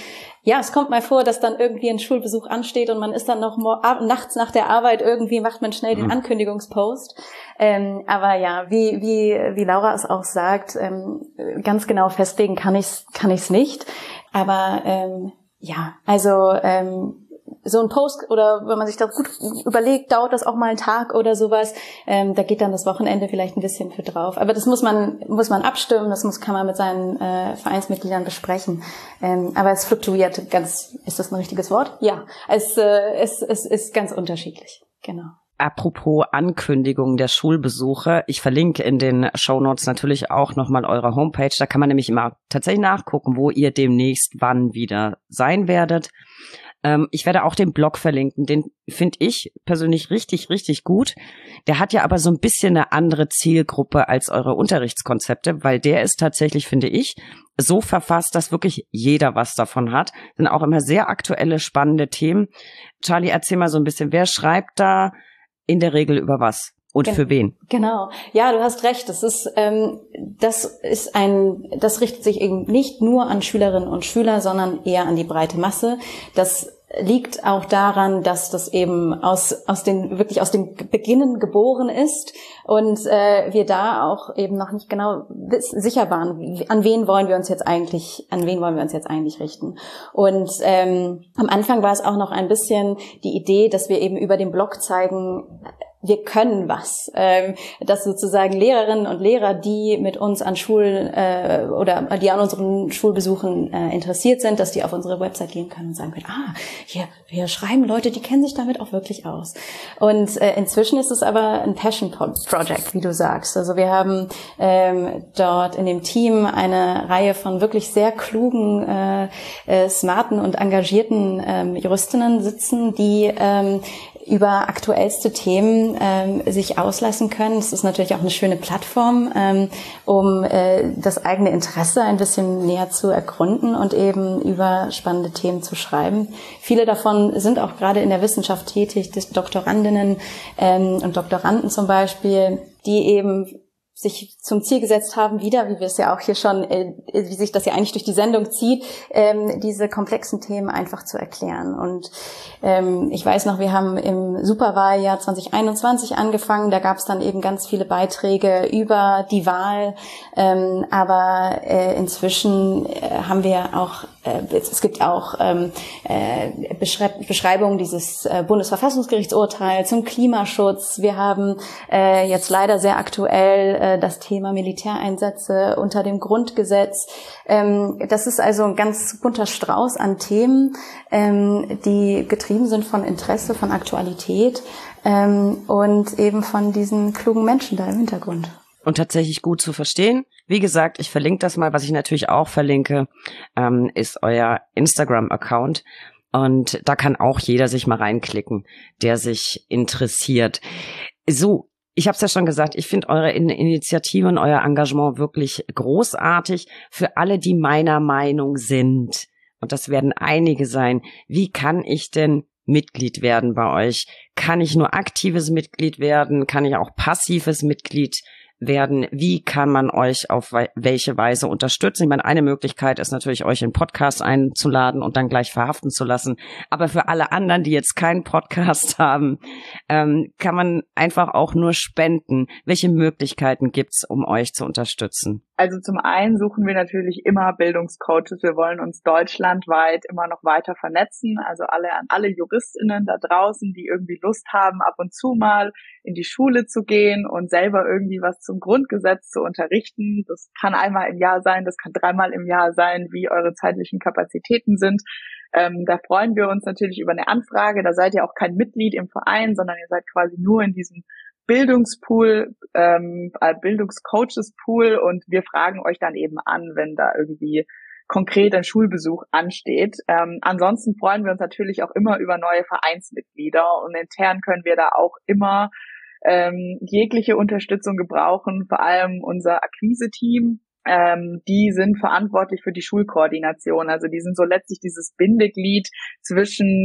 ja, es kommt mal vor, dass dann irgendwie ein Schulbesuch ansteht und man ist dann noch nachts nach der Arbeit irgendwie, macht man schnell den Ankündigungspost. Ähm, aber ja, wie wie wie Laura es auch sagt, ähm, ganz genau festlegen kann ich's kann ich's nicht. Aber ähm, ja, also ähm, so ein Post oder wenn man sich das gut überlegt, dauert das auch mal einen Tag oder sowas. Ähm, da geht dann das Wochenende vielleicht ein bisschen für drauf. Aber das muss man muss man abstimmen. Das muss kann man mit seinen äh, Vereinsmitgliedern besprechen. Ähm, aber es fluktuiert ganz. Ist das ein richtiges Wort? Ja. Es äh, es es ist ganz unterschiedlich. Genau. Apropos Ankündigung der Schulbesuche, ich verlinke in den Shownotes natürlich auch nochmal eure Homepage. Da kann man nämlich immer tatsächlich nachgucken, wo ihr demnächst wann wieder sein werdet. Ähm, ich werde auch den Blog verlinken, den finde ich persönlich richtig, richtig gut. Der hat ja aber so ein bisschen eine andere Zielgruppe als eure Unterrichtskonzepte, weil der ist tatsächlich, finde ich, so verfasst, dass wirklich jeder was davon hat. Sind auch immer sehr aktuelle, spannende Themen. Charlie, erzähl mal so ein bisschen, wer schreibt da in der Regel über was und Gen- für wen? Genau. Ja, du hast recht. Das ist, ähm, das ist ein, das richtet sich eben nicht nur an Schülerinnen und Schüler, sondern eher an die breite Masse. Das liegt auch daran, dass das eben aus aus den wirklich aus dem Beginnen geboren ist und äh, wir da auch eben noch nicht genau sicher waren, an wen wollen wir uns jetzt eigentlich an wen wollen wir uns jetzt eigentlich richten. Und ähm, am Anfang war es auch noch ein bisschen die Idee, dass wir eben über den Blog zeigen, wir können was, ähm, dass sozusagen Lehrerinnen und Lehrer, die mit uns an Schulen äh, oder die an unseren Schulbesuchen äh, interessiert sind, dass die auf unsere Website gehen können und sagen können, ah, hier, hier schreiben Leute, die kennen sich damit auch wirklich aus. Und äh, inzwischen ist es aber ein Passion Project, wie du sagst. Also wir haben ähm, dort in dem Team eine Reihe von wirklich sehr klugen, äh, äh, smarten und engagierten ähm, Juristinnen sitzen, die ähm, über aktuellste Themen ähm, sich auslassen können. Es ist natürlich auch eine schöne Plattform, ähm, um äh, das eigene Interesse ein bisschen näher zu ergründen und eben über spannende Themen zu schreiben. Viele davon sind auch gerade in der Wissenschaft tätig, die Doktorandinnen ähm, und Doktoranden zum Beispiel, die eben sich zum Ziel gesetzt haben, wieder, wie wir es ja auch hier schon, äh, wie sich das ja eigentlich durch die Sendung zieht, ähm, diese komplexen Themen einfach zu erklären. Und ähm, ich weiß noch, wir haben im Superwahljahr zwanzig einundzwanzig angefangen, da gab es dann eben ganz viele Beiträge über die Wahl, ähm, aber äh, inzwischen äh, haben wir auch, äh, es gibt auch ähm, äh, Beschreib- Beschreibungen dieses äh, Bundesverfassungsgerichtsurteils zum Klimaschutz. Wir haben äh, jetzt leider sehr aktuell äh, das Thema Militäreinsätze unter dem Grundgesetz. Ähm, das ist also ein ganz bunter Strauß an Themen, ähm, die getrieben sind von Interesse, von Aktualität ähm, und eben von diesen klugen Menschen da im Hintergrund. Und tatsächlich gut zu verstehen. Wie gesagt, ich verlinke das mal. Was ich natürlich auch verlinke, ähm, ist euer Instagram-Account. Und da kann auch jeder sich mal reinklicken, der sich interessiert. So. Ich habe es ja schon gesagt, ich finde eure Initiative und euer Engagement wirklich großartig. Für alle, die meiner Meinung sind, und das werden einige sein, wie kann ich denn Mitglied werden bei euch? Kann ich nur aktives Mitglied werden? Kann ich auch passives Mitglied werden? Wie kann man euch auf welche Weise unterstützen? Ich meine, eine Möglichkeit ist natürlich, euch in Podcast einzuladen und dann gleich verhaften zu lassen. Aber für alle anderen, die jetzt keinen Podcast haben, ähm, kann man einfach auch nur spenden. Welche Möglichkeiten gibt's, um euch zu unterstützen? Also zum einen suchen wir natürlich immer Bildungscoaches. Wir wollen uns deutschlandweit immer noch weiter vernetzen. Also alle an alle JuristInnen da draußen, die irgendwie Lust haben, ab und zu mal in die Schule zu gehen und selber irgendwie was zum Grundgesetz zu unterrichten. Das kann einmal im Jahr sein, das kann dreimal im Jahr sein, wie eure zeitlichen Kapazitäten sind. Ähm, da freuen wir uns natürlich über eine Anfrage. Da seid ihr auch kein Mitglied im Verein, sondern ihr seid quasi nur in diesem Bildungspool, ähm, Bildungscoaches-Pool und wir fragen euch dann eben an, wenn da irgendwie konkret ein Schulbesuch ansteht. Ähm, ansonsten freuen wir uns natürlich auch immer über neue Vereinsmitglieder und intern können wir da auch immer ähm, jegliche Unterstützung gebrauchen, vor allem unser Akquise-Team. Ähm, die sind verantwortlich für die Schulkoordination, also die sind so letztlich dieses Bindeglied zwischen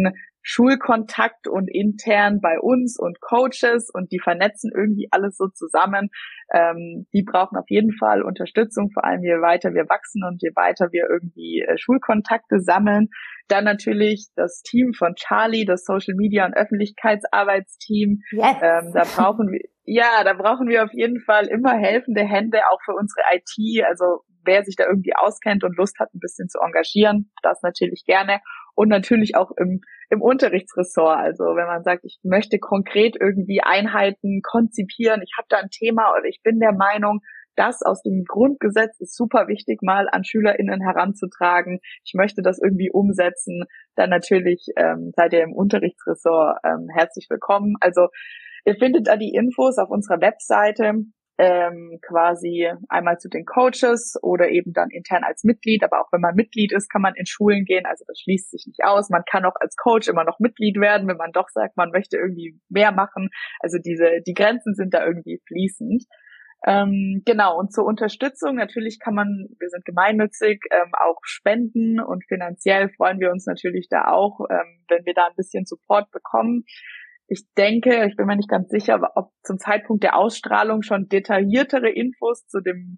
Schulkontakt und intern bei uns und Coaches und die vernetzen irgendwie alles so zusammen. Ähm, die brauchen auf jeden Fall Unterstützung, vor allem je weiter wir wachsen und je weiter wir irgendwie äh, Schulkontakte sammeln. Dann natürlich das Team von Charlie, das Social Media und Öffentlichkeitsarbeitsteam. Yes. Ähm, da brauchen wir, ja, da brauchen wir auf jeden Fall immer helfende Hände, auch für unsere I T. Also wer sich da irgendwie auskennt und Lust hat, ein bisschen zu engagieren, das natürlich gerne. Und natürlich auch im, im Unterrichtsressort. Also wenn man sagt, ich möchte konkret irgendwie Einheiten konzipieren, ich habe da ein Thema oder ich bin der Meinung, das aus dem Grundgesetz ist super wichtig, mal an SchülerInnen heranzutragen. Ich möchte das irgendwie umsetzen. Dann natürlich ähm, seid ihr im Unterrichtsressort ähm, herzlich willkommen. Also ihr findet da die Infos auf unserer Webseite, ähm, quasi einmal zu den Coaches oder eben dann intern als Mitglied. Aber auch wenn man Mitglied ist, kann man in Schulen gehen. Also das schließt sich nicht aus. Man kann auch als Coach immer noch Mitglied werden, wenn man doch sagt, man möchte irgendwie mehr machen. Also diese die Grenzen sind da irgendwie fließend. Ähm, genau, und zur Unterstützung, natürlich kann man, wir sind gemeinnützig, ähm, auch spenden und finanziell freuen wir uns natürlich da auch, ähm, wenn wir da ein bisschen Support bekommen. Ich denke, ich bin mir nicht ganz sicher, ob zum Zeitpunkt der Ausstrahlung schon detailliertere Infos zu den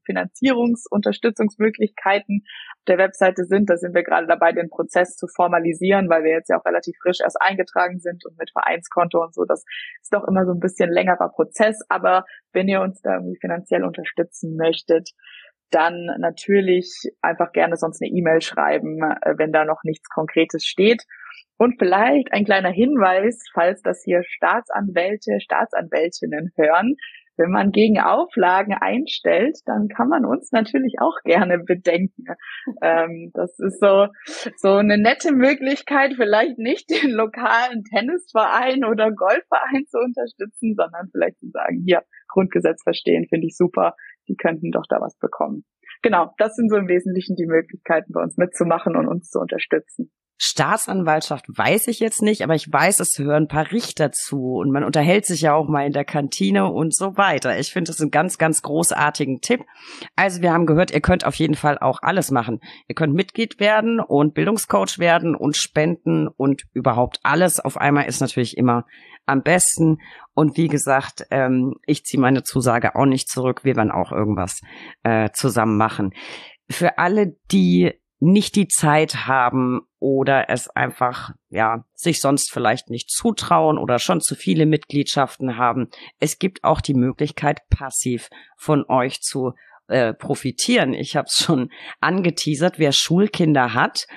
Finanzierungsunterstützungsmöglichkeiten auf der Webseite sind. Da sind wir gerade dabei, den Prozess zu formalisieren, weil wir jetzt ja auch relativ frisch erst eingetragen sind und mit Vereinskonto und so. Das ist doch immer so ein bisschen längerer Prozess. Aber wenn ihr uns da irgendwie finanziell unterstützen möchtet, dann natürlich einfach gerne sonst eine E-Mail schreiben, wenn da noch nichts Konkretes steht. Und vielleicht ein kleiner Hinweis, falls das hier Staatsanwälte, Staatsanwältinnen hören. Wenn man gegen Auflagen einstellt, dann kann man uns natürlich auch gerne bedenken. Ähm, das ist so, so eine nette Möglichkeit, vielleicht nicht den lokalen Tennisverein oder Golfverein zu unterstützen, sondern vielleicht zu sagen, hier, Grundgesetz verstehen, finde ich super. Die könnten doch da was bekommen. Genau, das sind so im Wesentlichen die Möglichkeiten, bei uns mitzumachen und uns zu unterstützen. Staatsanwaltschaft weiß ich jetzt nicht, aber ich weiß, es hören ein paar Richter zu und man unterhält sich ja auch mal in der Kantine und so weiter. Ich finde das einen ganz, ganz großartigen Tipp. Also wir haben gehört, ihr könnt auf jeden Fall auch alles machen. Ihr könnt Mitglied werden und Bildungscoach werden und spenden und überhaupt alles auf einmal ist natürlich immer am besten. Und wie gesagt, ähm, ich ziehe meine Zusage auch nicht zurück. Wir werden auch irgendwas äh, zusammen machen. Für alle, die nicht die Zeit haben oder es einfach, ja, sich sonst vielleicht nicht zutrauen oder schon zu viele Mitgliedschaften haben. Es gibt auch die Möglichkeit, passiv von euch zu äh, profitieren. Ich habe es schon angeteasert, wer Schulkinder hat,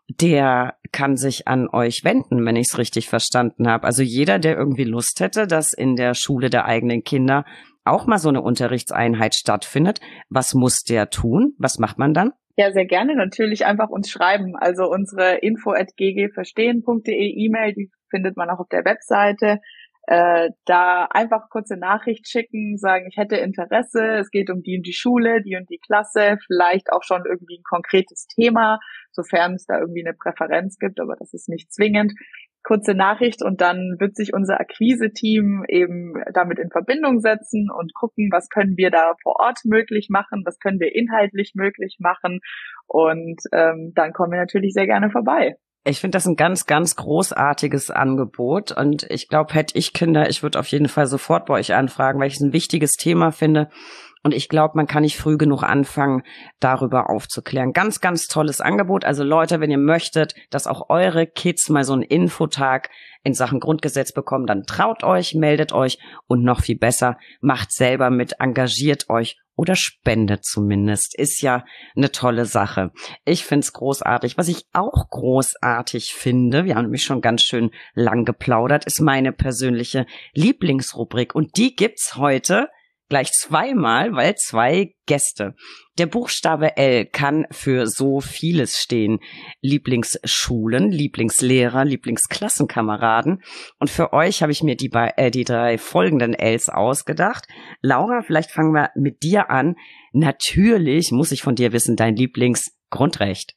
der kann sich an euch wenden, wenn ich es richtig verstanden habe. Also jeder, der irgendwie Lust hätte, dass in der Schule der eigenen Kinder auch mal so eine Unterrichtseinheit stattfindet, was muss der tun? Was macht man dann? Ja, sehr gerne natürlich einfach uns schreiben. Also unsere info at g g verstehen punkt d e E-Mail, die findet man auch auf der Webseite. Äh, da einfach kurze Nachricht schicken, sagen, ich hätte Interesse, es geht um die und die Schule, die und die Klasse, vielleicht auch schon irgendwie ein konkretes Thema, sofern es da irgendwie eine Präferenz gibt, aber das ist nicht zwingend. Kurze Nachricht und dann wird sich unser Akquise-Team eben damit in Verbindung setzen und gucken, was können wir da vor Ort möglich machen, was können wir inhaltlich möglich machen und ähm, dann kommen wir natürlich sehr gerne vorbei. Ich finde das ein ganz, ganz großartiges Angebot und ich glaube, hätte ich Kinder, ich würde auf jeden Fall sofort bei euch anfragen, weil ich es ein wichtiges Thema finde und ich glaube, man kann nicht früh genug anfangen, darüber aufzuklären. Ganz, ganz tolles Angebot. Also Leute, wenn ihr möchtet, dass auch eure Kids mal so einen Infotag in Sachen Grundgesetz bekommen, dann traut euch, meldet euch und noch viel besser, macht selber mit, engagiert euch oder spendet zumindest. Ist ja eine tolle Sache. Ich find's großartig. Was ich auch großartig finde, wir haben nämlich schon ganz schön lang geplaudert, ist meine persönliche Lieblingsrubrik. Und die gibt's heute gleich zweimal, weil zwei Gäste. Der Buchstabe L kann für so vieles stehen. Lieblingsschulen, Lieblingslehrer, Lieblingsklassenkameraden. Und für euch habe ich mir die, äh, die drei folgenden Ls ausgedacht. Laura, vielleicht fangen wir mit dir an. Natürlich muss ich von dir wissen, dein Lieblingsgrundrecht.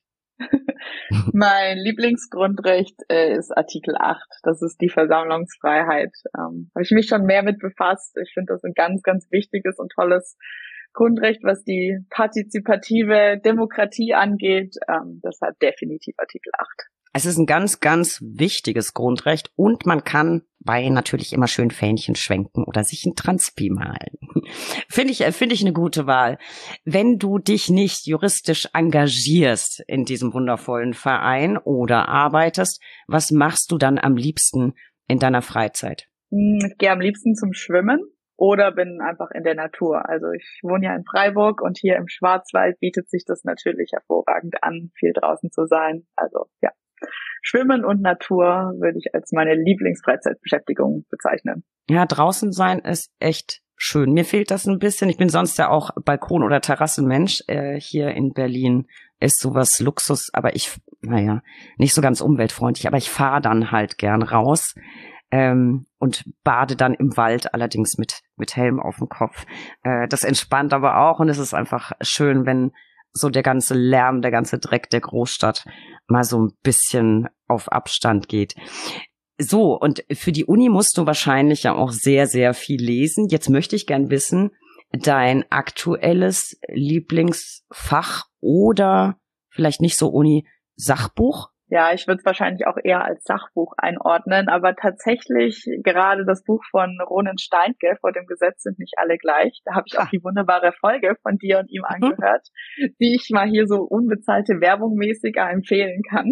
Mein Lieblingsgrundrecht äh, ist Artikel acht. Das ist die Versammlungsfreiheit. Ähm, habe ich mich schon mehr mit befasst. Ich finde das ein ganz, ganz wichtiges und tolles Grundrecht, was die partizipative Demokratie angeht. Ähm, deshalb definitiv Artikel acht. Es ist ein ganz, ganz wichtiges Grundrecht und man kann bei natürlich immer schön Fähnchen schwenken oder sich ein Transpi malen. Finde ich, finde ich eine gute Wahl. Wenn du dich nicht juristisch engagierst in diesem wundervollen Verein oder arbeitest, was machst du dann am liebsten in deiner Freizeit? Ich gehe am liebsten zum Schwimmen oder bin einfach in der Natur. Also ich wohne ja in Freiburg und hier im Schwarzwald bietet sich das natürlich hervorragend an, viel draußen zu sein. Also ja. Schwimmen und Natur würde ich als meine Lieblingsfreizeitbeschäftigung bezeichnen. Ja, draußen sein ist echt schön. Mir fehlt das ein bisschen. Ich bin sonst ja auch Balkon- oder Terrassenmensch. Äh, hier in Berlin ist sowas Luxus, aber ich, naja, nicht so ganz umweltfreundlich. Aber ich fahre dann halt gern raus ähm, und bade dann im Wald, allerdings mit mit Helm auf dem Kopf. Äh, das entspannt aber auch und es ist einfach schön, wenn so der ganze Lärm, der ganze Dreck der Großstadt mal so ein bisschen auf Abstand geht. So, und für die Uni musst du wahrscheinlich ja auch sehr, sehr viel lesen. Jetzt möchte ich gern wissen, dein aktuelles Lieblingsfach oder vielleicht nicht so Uni-Sachbuch? Ja, ich würde es wahrscheinlich auch eher als Sachbuch einordnen, aber tatsächlich gerade das Buch von Ronen Steinke, Vor dem Gesetz sind nicht alle gleich, da habe ich auch die wunderbare Folge von dir und ihm angehört, mhm. die ich mal hier so unbezahlte Werbung mäßig empfehlen kann.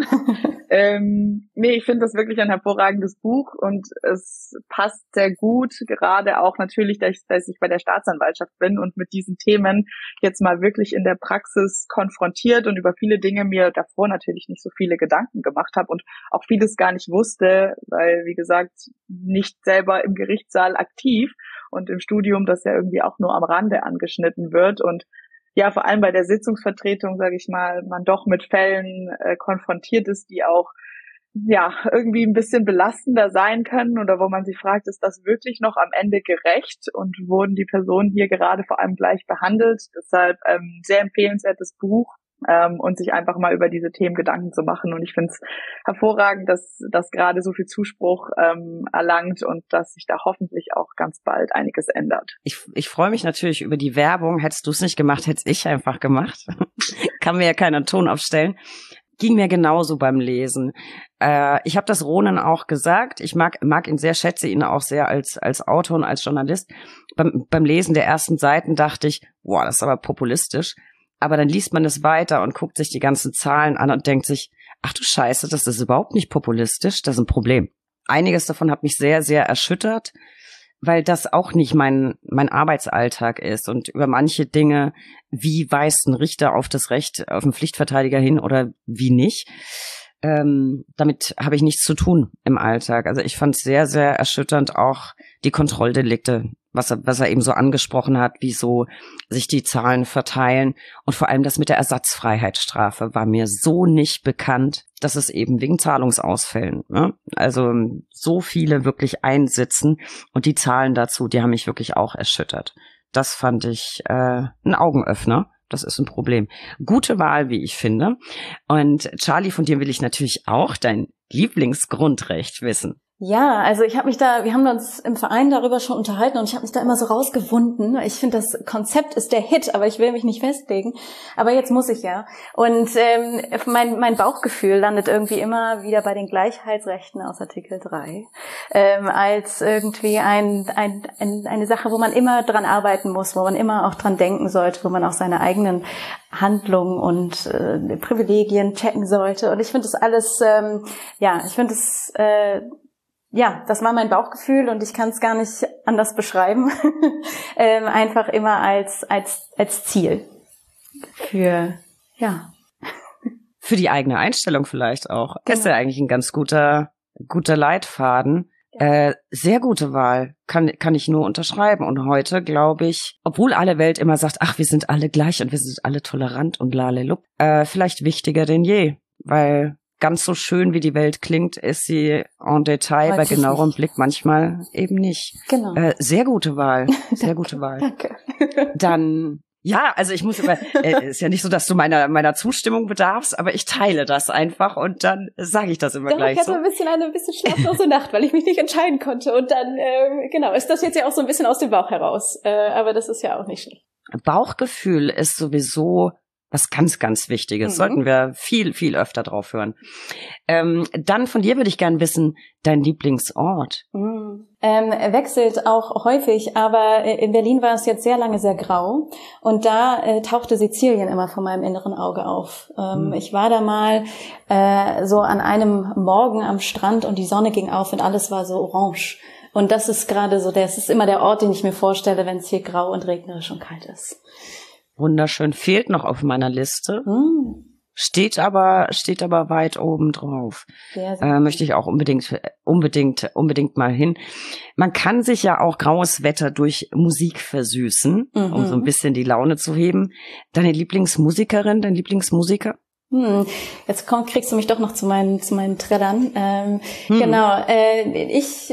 ähm, nee, ich finde das wirklich ein hervorragendes Buch und es passt sehr gut, gerade auch natürlich, dass, dass ich bei der Staatsanwaltschaft bin und mit diesen Themen jetzt mal wirklich in der Praxis konfrontiert und über viele Dinge mir davor natürlich nicht so viele Gedanken gemacht habe und auch vieles gar nicht wusste, weil, wie gesagt, nicht selber im Gerichtssaal aktiv und im Studium das ja irgendwie auch nur am Rande angeschnitten wird und ja, vor allem bei der Sitzungsvertretung, sage ich mal, man doch mit Fällen äh, konfrontiert ist, die auch ja irgendwie ein bisschen belastender sein können oder wo man sich fragt, ist das wirklich noch am Ende gerecht und wurden die Personen hier gerade vor allem gleich behandelt? Deshalb ähm, sehr empfehlenswertes Buch. Ähm, und sich einfach mal über diese Themen Gedanken zu machen. Und ich finde es hervorragend, dass das gerade so viel Zuspruch ähm, erlangt und dass sich da hoffentlich auch ganz bald einiges ändert. Ich, ich freue mich natürlich über die Werbung. Hättest du es nicht gemacht, hätte ich einfach gemacht. Kann mir ja keiner Ton aufstellen. Ging mir genauso beim Lesen. Äh, ich habe das Ronen auch gesagt. Ich mag, mag ihn sehr, schätze ihn auch sehr als, als Autor und als Journalist. Beim, beim Lesen der ersten Seiten dachte ich, boah, das ist aber populistisch. Aber dann liest man es weiter und guckt sich die ganzen Zahlen an und denkt sich, ach du Scheiße, das ist überhaupt nicht populistisch, das ist ein Problem. Einiges davon hat mich sehr, sehr erschüttert, weil das auch nicht mein mein Arbeitsalltag ist. Und über manche Dinge, wie weist ein Richter auf das Recht, auf einen Pflichtverteidiger hin oder wie nicht, ähm, damit habe ich nichts zu tun im Alltag. Also ich fand es sehr, sehr erschütternd auch die Kontrolldelikte, was er, was er eben so angesprochen hat, wie so sich die Zahlen verteilen. Und vor allem das mit der Ersatzfreiheitsstrafe war mir so nicht bekannt, dass es eben wegen Zahlungsausfällen, ne? Also so viele wirklich einsitzen. Und die Zahlen dazu, die haben mich wirklich auch erschüttert. Das fand ich äh, ein Augenöffner. Das ist ein Problem. Gute Wahl, wie ich finde. Und Charlie, von dir will ich natürlich auch dein Lieblingsgrundrecht wissen. Ja, also ich habe mich da, wir haben uns im Verein darüber schon unterhalten und ich habe mich da immer so rausgewunden. Ich finde, das Konzept ist der Hit, aber ich will mich nicht festlegen. Aber jetzt muss ich ja. Und ähm, mein, mein Bauchgefühl landet irgendwie immer wieder bei den Gleichheitsrechten aus Artikel drei ähm, als irgendwie ein, ein, ein, eine Sache, wo man immer dran arbeiten muss, wo man immer auch dran denken sollte, wo man auch seine eigenen Handlungen und äh, Privilegien checken sollte. Und ich finde das alles, ähm, ja, ich finde das äh, Ja, das war mein Bauchgefühl und ich kann es gar nicht anders beschreiben. ähm, einfach immer als als als Ziel für ja für die eigene Einstellung vielleicht auch. Genau. Ist ja eigentlich ein ganz guter guter Leitfaden. Ja. Äh, sehr gute Wahl, kann kann ich nur unterschreiben. Und heute glaube ich, obwohl alle Welt immer sagt, ach, wir sind alle gleich und wir sind alle tolerant und lalelu, äh, vielleicht wichtiger denn je, weil ganz so schön, wie die Welt klingt, ist sie en Detail bei genauerem Blick manchmal eben nicht. Genau. Äh, sehr gute Wahl, sehr gute Wahl. Danke. Dann, ja, also ich muss immer, äh, ist ja nicht so, dass du meiner meiner Zustimmung bedarfst, aber ich teile das einfach und dann sage ich das immer ja, gleich ich hatte so. ein bisschen eine ein bisschen schlaflose Nacht, weil ich mich nicht entscheiden konnte und dann, äh, genau, ist das jetzt ja auch so ein bisschen aus dem Bauch heraus, äh, aber das ist ja auch nicht schlecht. Bauchgefühl ist sowieso Was ganz, ganz Wichtiges. Mhm. Sollten wir viel, viel öfter drauf hören. Ähm, dann von dir würde ich gern wissen, dein Lieblingsort. Mhm. Ähm, wechselt auch häufig, aber in Berlin war es jetzt sehr lange sehr grau und da äh, tauchte Sizilien immer vor meinem inneren Auge auf. Ähm, mhm. Ich war da mal äh, so an einem Morgen am Strand und die Sonne ging auf und alles war so orange. Und das ist gerade so, das ist immer der Ort, den ich mir vorstelle, wenn es hier grau und regnerisch und kalt ist. Wunderschön, fehlt noch auf meiner Liste. Mm. Steht aber, steht aber weit oben drauf. Sehr, sehr äh, möchte ich auch unbedingt, unbedingt, unbedingt mal hin. Man kann sich ja auch graues Wetter durch Musik versüßen, mhm. um so ein bisschen die Laune zu heben. Deine Lieblingsmusikerin, dein Lieblingsmusiker? Hm, jetzt komm, kriegst du mich doch noch zu meinen zu meinen Trellern. Ähm, hm. Genau, äh, ich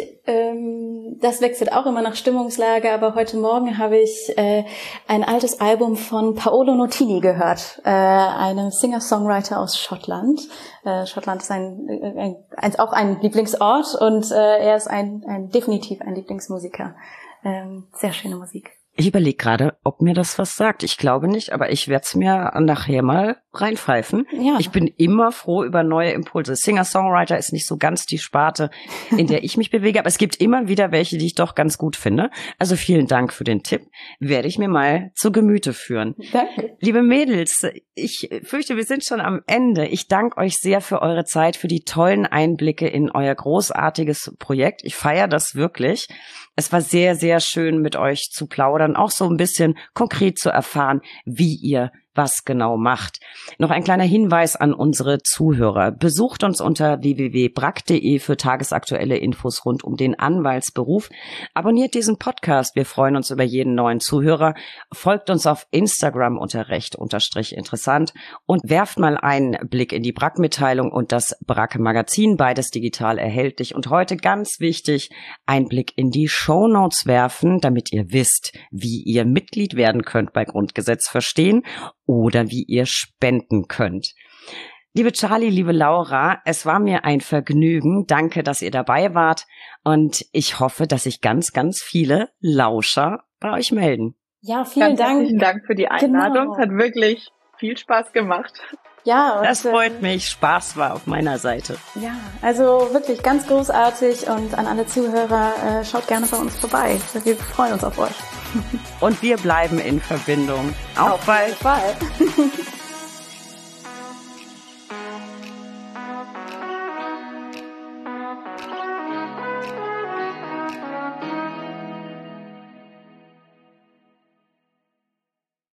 ähm, das wechselt auch immer nach Stimmungslage, aber heute Morgen habe ich äh, ein altes Album von Paolo Nutini gehört, äh, einem Singer-Songwriter aus Schottland. Äh, Schottland ist ein, ein, ein auch ein Lieblingsort und äh, er ist ein, ein definitiv ein Lieblingsmusiker. Ähm, sehr schöne Musik. Ich überlege gerade, ob mir das was sagt. Ich glaube nicht, aber ich werde es mir nachher mal reinpfeifen. Ja. Ich bin immer froh über neue Impulse. Singer-Songwriter ist nicht so ganz die Sparte, in der ich mich bewege, aber es gibt immer wieder welche, die ich doch ganz gut finde. Also vielen Dank für den Tipp. Werde ich mir mal zu Gemüte führen. Danke. Liebe Mädels, ich fürchte, wir sind schon am Ende. Ich danke euch sehr für eure Zeit, für die tollen Einblicke in euer großartiges Projekt. Ich feiere das wirklich. Es war sehr, sehr schön, mit euch zu plaudern, auch so ein bisschen konkret zu erfahren, wie ihr was genau macht. Noch ein kleiner Hinweis an unsere Zuhörer. Besucht uns unter w w w punkt brack punkt d e für tagesaktuelle Infos rund um den Anwaltsberuf. Abonniert diesen Podcast. Wir freuen uns über jeden neuen Zuhörer. Folgt uns auf Instagram unter recht unterstrich interessant und werft mal einen Blick in die Brack-Mitteilung und das Brack-Magazin, beides digital erhältlich. Und heute ganz wichtig, einen Blick in die Shownotes werfen, damit ihr wisst, wie ihr Mitglied werden könnt bei Grundgesetz verstehen oder wie ihr spenden könnt. Liebe Charlie, liebe Laura, es war mir ein Vergnügen. Danke, dass ihr dabei wart. Und ich hoffe, dass sich ganz, ganz viele Lauscher bei euch melden. Ja, vielen ganz Dank. Herzlichen Dank für die Einladung. Genau. Es hat wirklich viel Spaß gemacht. Ja, und das freut mich. Spaß war auf meiner Seite. Ja, also wirklich ganz großartig und an alle Zuhörer, äh, schaut gerne bei uns vorbei. Wir freuen uns auf euch. Und wir bleiben in Verbindung. Auf, auf bald. bald.